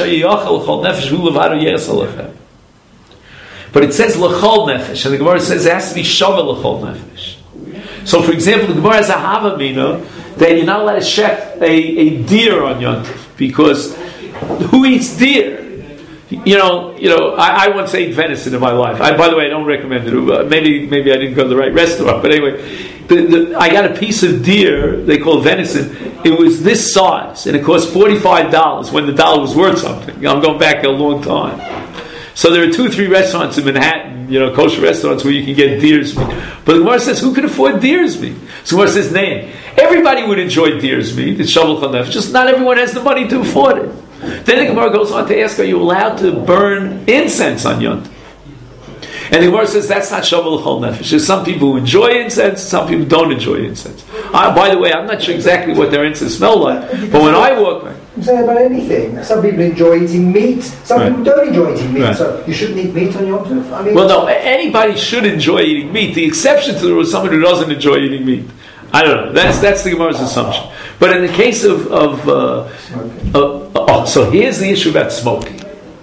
but it says l'chol nefesh, and the Gemara says it has to be shavel l'chol nefesh. So, for example, the Gemara has a havamina that you're not allowed to shech a, a deer on Yontif, because who eats deer? You know, you know. I, I once ate venison in my life. I, by the way, I don't recommend it. Maybe, maybe I didn't go to the right restaurant. But anyway, the, the, I got a piece of deer. They call venison. It was this size, and it cost forty-five dollars when the dollar was worth something. I'm going back a long time. So there are two or three restaurants in Manhattan, you know, kosher restaurants where you can get deer's meat. But the Gemara says, who can afford deer's meat? So the Gemara says, name. Everybody would enjoy deer's meat. It's shavuot chanef. Just not everyone has the money to afford it. Then the Gemara goes on to ask, are you allowed to burn incense on Yom Tov? And the Gemara says that's not shavuot chanef. There's some people who enjoy incense, some people don't enjoy incense. I, by the way, I'm not sure exactly what their incense smell like, but when I walk... I'm saying about anything. Some people enjoy eating meat. Some right. people don't enjoy eating meat. Right. So you shouldn't eat meat on Yom Tov. I mean, well, no. Anybody should enjoy eating meat. The exception to the rule is someone who doesn't enjoy eating meat. I don't know. That's that's the Gemara's assumption. But in the case of of uh, uh, oh, so here's the issue about smoking.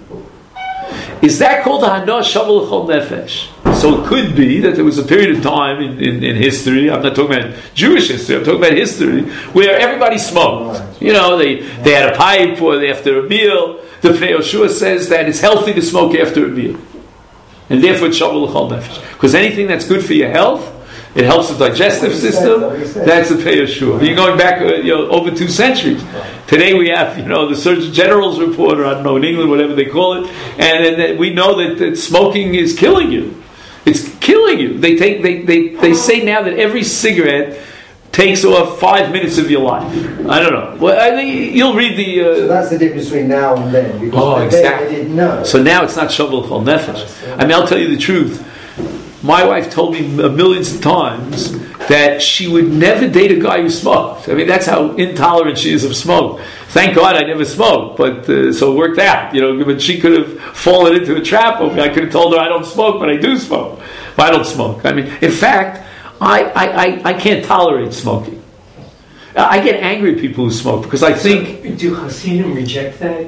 Is that called a hana shavuot l'chol nefesh? So it could be that there was a period of time in, in, in history, I'm not talking about Jewish history, I'm talking about history, where everybody smoked. You know, they, they had a pipe or they after a meal. The Pnei Yoshua says that it's healthy to smoke after a meal. And therefore it's shavuot l'chol nefesh. Because anything that's good for your health, it helps the digestive system, that's the Pnei Yoshua. You're going back uh, you know, over two centuries. Today we have, you know, the Surgeon General's report, or I don't know, in England, whatever they call it, and, and, and we know that, that smoking is killing you. It's killing you. They take. They, they, they say now that every cigarette takes off five minutes of your life. I don't know. Well, I think you'll read the. Uh, so that's the difference between now and then. Because oh, exactly. They didn't know. So now it's not shavuot l'chol nefesh. I mean, I'll tell you the truth. My wife told me millions of times that she would never date a guy who smoked. I mean, that's how intolerant she is of smoke. Thank God I never smoked, but uh, so it worked out. You know, but she could have fallen into a trap of me. I could have told her I don't smoke, but I do smoke. But I don't smoke. I mean, in fact, I, I, I, I can't tolerate smoking. I get angry at people who smoke because I think... So, do Hasidim reject that?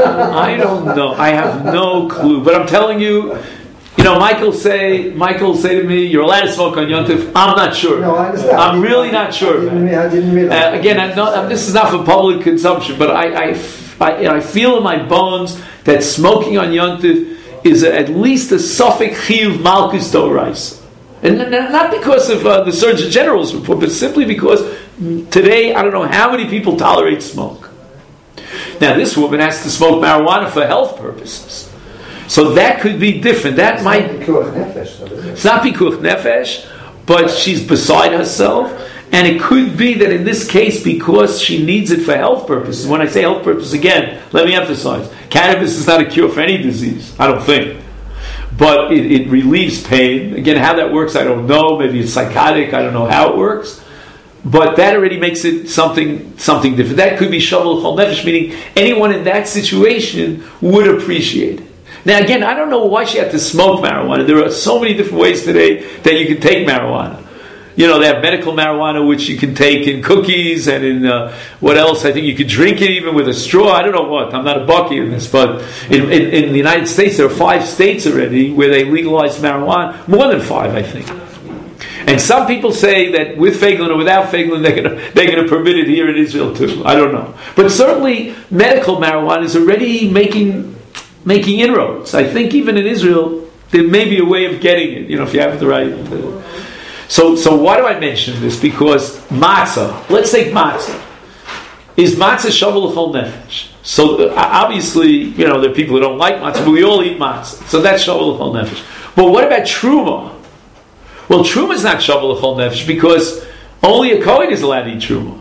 I don't know. I have no clue. But I'm telling you... You know, Michael say, Michael say to me, "You're allowed to smoke on Yom Tov." I'm not sure. No, I understand. I'm really not sure. I didn't, I didn't realize. Uh, again, I'm not, I'm, this is not for public consumption, but I, I, I, I feel in my bones that smoking on Yom Tov is a, at least a suffix chiyuv malchus d'oraisa, and not because of uh, the Surgeon General's report, but simply because today I don't know how many people tolerate smoke. Now, this woman has to smoke marijuana for health purposes. So that could be different. That it's might. Not pikuach nefesh, though, is it? It's not pikuach nefesh, but she's beside herself, and it could be that in this case, because she needs it for health purposes. When I say health purposes, again, let me emphasize: cannabis is not a cure for any disease. I don't think, but it, it relieves pain. Again, how that works, I don't know. Maybe it's psychotic. I don't know how it works. but that already makes it something something different. That could be Shavuot Chol Nefesh, meaning anyone in that situation would appreciate it. Now again, I don't know why she had to smoke marijuana. There are so many different ways today that you can take marijuana. You know, they have medical marijuana, which you can take in cookies and in, uh, what else? I think you could drink it even with a straw. I don't know what. I'm not a bucky in this, but in, in, in the United States, there are five states already where they legalized marijuana. More than five, I think. And some people say that with Feiglin or without Feiglin, they're going to they're going to permit it here in Israel too. I don't know. But certainly, medical marijuana is already making making inroads. I think even in Israel, there may be a way of getting it, you know, if you have the right... Uh, So, so why do I mention this? Because matzah, let's take matzah. Is matzah shavuot l'chol nefesh? So uh, obviously, you know, there are people who don't like matzah, but we all eat matzah. So that's shavuot l'chol nefesh. But what about truma? Well, truma is not shavuot l'chol nefesh because only a kohen is allowed to eat truma.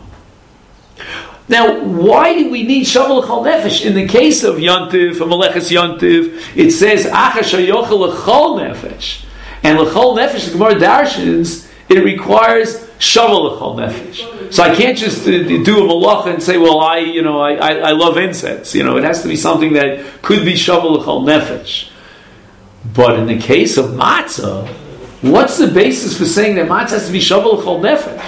Now, why do we need shavuot l'chol nefesh? In the case of yontiv, of meleches yontiv, it says acha shayochel l'chol nefesh. And l'chol nefesh, the Gemara darshans, it requires shavuot l'chol nefesh. So I can't just uh, do a malacha and say, well, I, you know, I, I, I love incense. You know, it has to be something that could be shavuot l'chol nefesh. But in the case of matzah, what's the basis for saying that matzah has to be shavuot l'chol nefesh?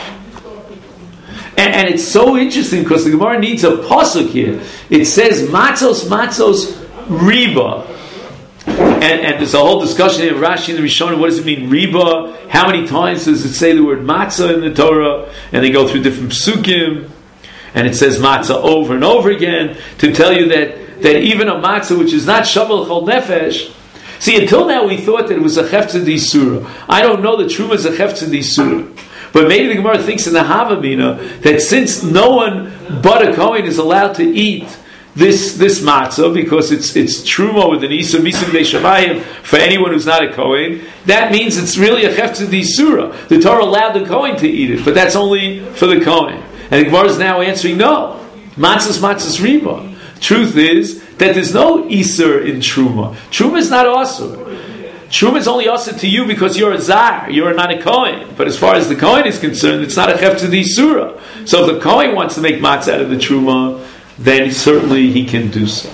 And, and it's so interesting because the Gemara needs a pasuk here. It says matzos, matzos, riba. And, and there's a whole discussion in Rashi and the Rishonim. What does it mean, riba? How many times does it say the word matzah in the Torah? And they go through different psukim, and it says matzah over and over again to tell you that, that even a matzah which is not shavuot l'chol nefesh. See, until now we thought that it was a cheftzah d'isura. I don't know that truma is a cheftzah d'isura. But maybe the Gemara thinks in the Havamina that since no one but a Kohen is allowed to eat this this matzah because it's it's truma with an isur misum de shamayim for anyone who's not a Kohen, that means it's really a cheftzah d'isura. The Torah allowed the Kohen to eat it, but that's only for the Kohen. And the Gemara is now answering no. Matzah's matzah's riba. Truth is that there's no isur in truma. Truma is not asur. Truma is only asur to you because you're a zar, you're not a Kohen. But as far as the Kohen is concerned, it's not a cheftzah d'isura. So if the Kohen wants to make matzah out of the truma, then certainly he can do so.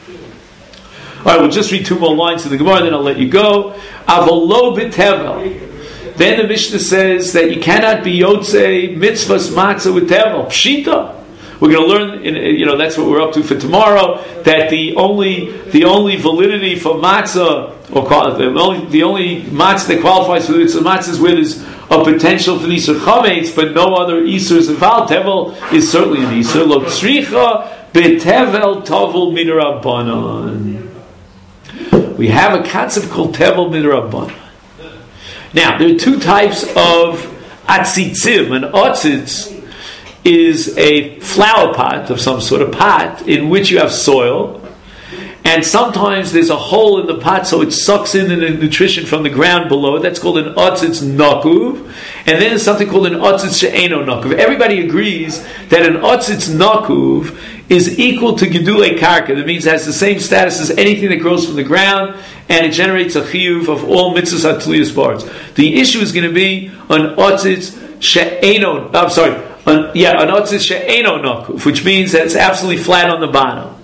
All right, we'll just read two more lines of the Gemara, then I'll let you go. Avolo b'tevel. Then the Mishnah says that you cannot be yotzei mitzvahs matzah with tevel. Pshita. We're going to learn, in, you know, that's what we're up to for tomorrow. That the only the only validity for matzah, or the only the only matzah that qualifies for it's a matzah is where there's a potential for isur chametz, but no other isurs involved. Tevel is certainly an isur. Lo tzricha betevel tovel midrabanan. We have a concept called tevel midrabanan. Now there are two types of atzitzim. An atzitz is a flower pot of some sort of pot in which you have soil, and sometimes there's a hole in the pot so it sucks in the nutrition from the ground below. That's called an otzitz nakuv. And then there's something called an otzitz she'eno nakuv. Everybody agrees that an otzitz nakuv is equal to gedulei karka. That means it has the same status as anything that grows from the ground, and it generates a chiyuv of all mitzvahs atliyas bars. The issue is going to be an otzitz she'eno, I'm sorry, an, yeah, an otzitz she'eno nakuv, which means that it's absolutely flat on the bottom.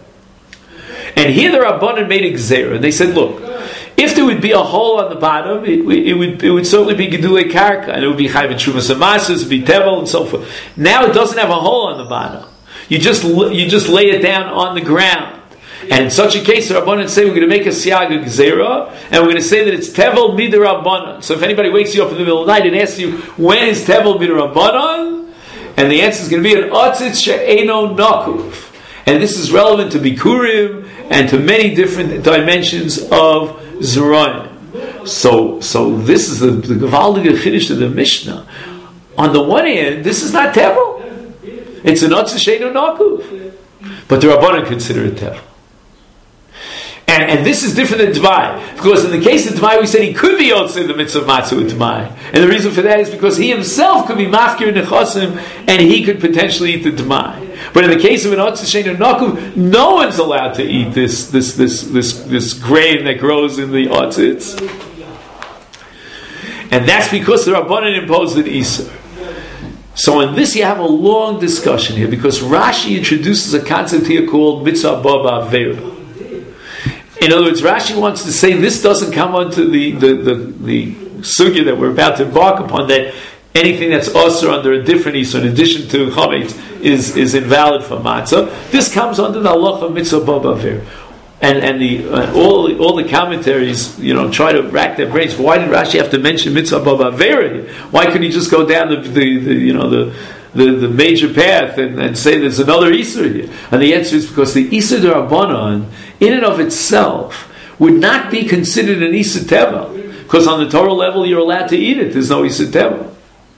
And here the Rabbanan made a gzera. They said, look, if there would be a hole on the bottom, it, it would it would certainly be gedulei karka, and it would be chayv and trumas amasas, it would be tevel, and so forth. Now it doesn't have a hole on the bottom. You just you just lay it down on the ground. And in such a case, the Rabbanan say we're going to make a siyag gzera, and we're going to say that it's tevel midrabbanan. So if anybody wakes you up in the middle of the night and asks you, when is tevel midrabbanan? And the answer is going to be an otzitz she'eno nakuv. And this is relevant to Bikurim and to many different dimensions of Zerayim. So, so this is the, the Gavaldige Chiddush of the Mishnah. On the one hand, this is not Tevel. It's an Otzitz She'eno Nakuv. But the Rabbanan consider it Tevel. And, and this is different than Dmai. Because in the case of Dmai, we said he could be Otzitz in the mitzvah of Matzah with Dmai. And the reason for that is because he himself could be Mafkir Nechosim and he could potentially eat the Dmai. But in the case of an otzitz she'eno nakuv, no one's allowed to eat this this this this this grain that grows in the otzitz, and that's because the Rabbanan imposed an isur. So in this you have a long discussion here, because Rashi introduces a concept here called mitzvah baba avera. In other words, Rashi wants to say this doesn't come onto the the, the, the sugya that we're about to embark upon, that anything that's usher under a different isur, in addition to chametz, is, is invalid for matzah. This comes under the halacha of mitzvah baba avera. And and the uh, all all the commentaries, you know, try to rack their brains. Why did Rashi have to mention mitzvah baba avera here? Why couldn't he just go down the, the, the you know the the, the major path and, and say there's another isur here? And the answer is because the isur d'Rabbanan, in and of itself, would not be considered an isur teva, because on the Torah level you're allowed to eat it. There's no isur teva.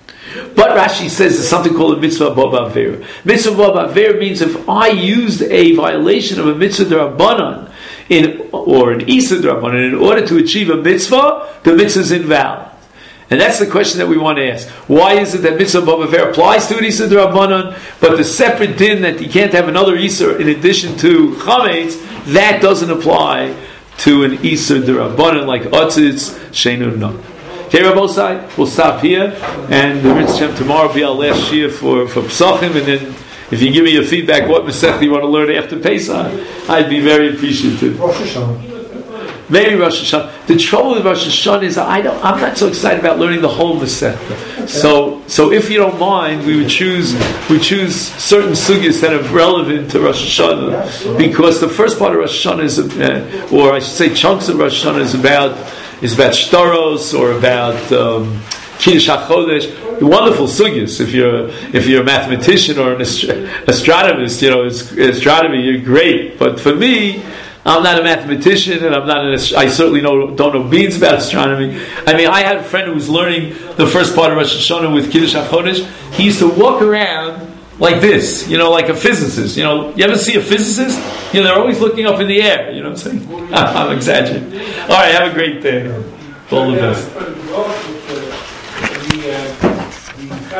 But Rashi says there's something called a mitzvah baba avera. Mitzvah baba avera means if I used a violation of a mitzvah d'Rabbanan in or an isur d'Rabbanan in order to achieve a mitzvah, the mitzvah is invalid. And that's the question that we want to ask. Why is it that mitzvah baba avera applies to an isur d'Rabbanan, but the separate din that you can't have another isur in addition to chametz, that doesn't apply to an isur d'Rabbanan like atzitz, sheinu no. Okay, Rabbi Side, we'll stop here, and the Ritz Shem tomorrow will be our last shir for, for Pesachim, and then if you give me your feedback what Masechta you want to learn after Pesach, I'd be very appreciative. Rosh Hashanah. Maybe Rosh Hashanah. The trouble with Rosh Hashanah is I don't, I'm not so excited about learning the whole Masechta. So, so if you don't mind, we would choose we choose certain sugyas that are relevant to Rosh Hashanah, because the first part of Rosh Hashanah is, uh, or I should say, chunks of Rosh Hashanah is about is about shtaros or about um, Kiddush HaChodesh. Wonderful sugyas. If you're if you're a mathematician or an astro- astronomist, you know, it's, astronomy, you're great. But for me, I'm not a mathematician, and I'm not an, I certainly know, don't know beans about astronomy. I mean, I had a friend who was learning the first part of Rosh Hashanah with Kiddush HaChodesh. He used to walk around like this, you know, like a physicist. You know, you ever see a physicist? You know, they're always looking up in the air. You know what I'm saying? I'm exaggerating. All right, have a great day. All the best.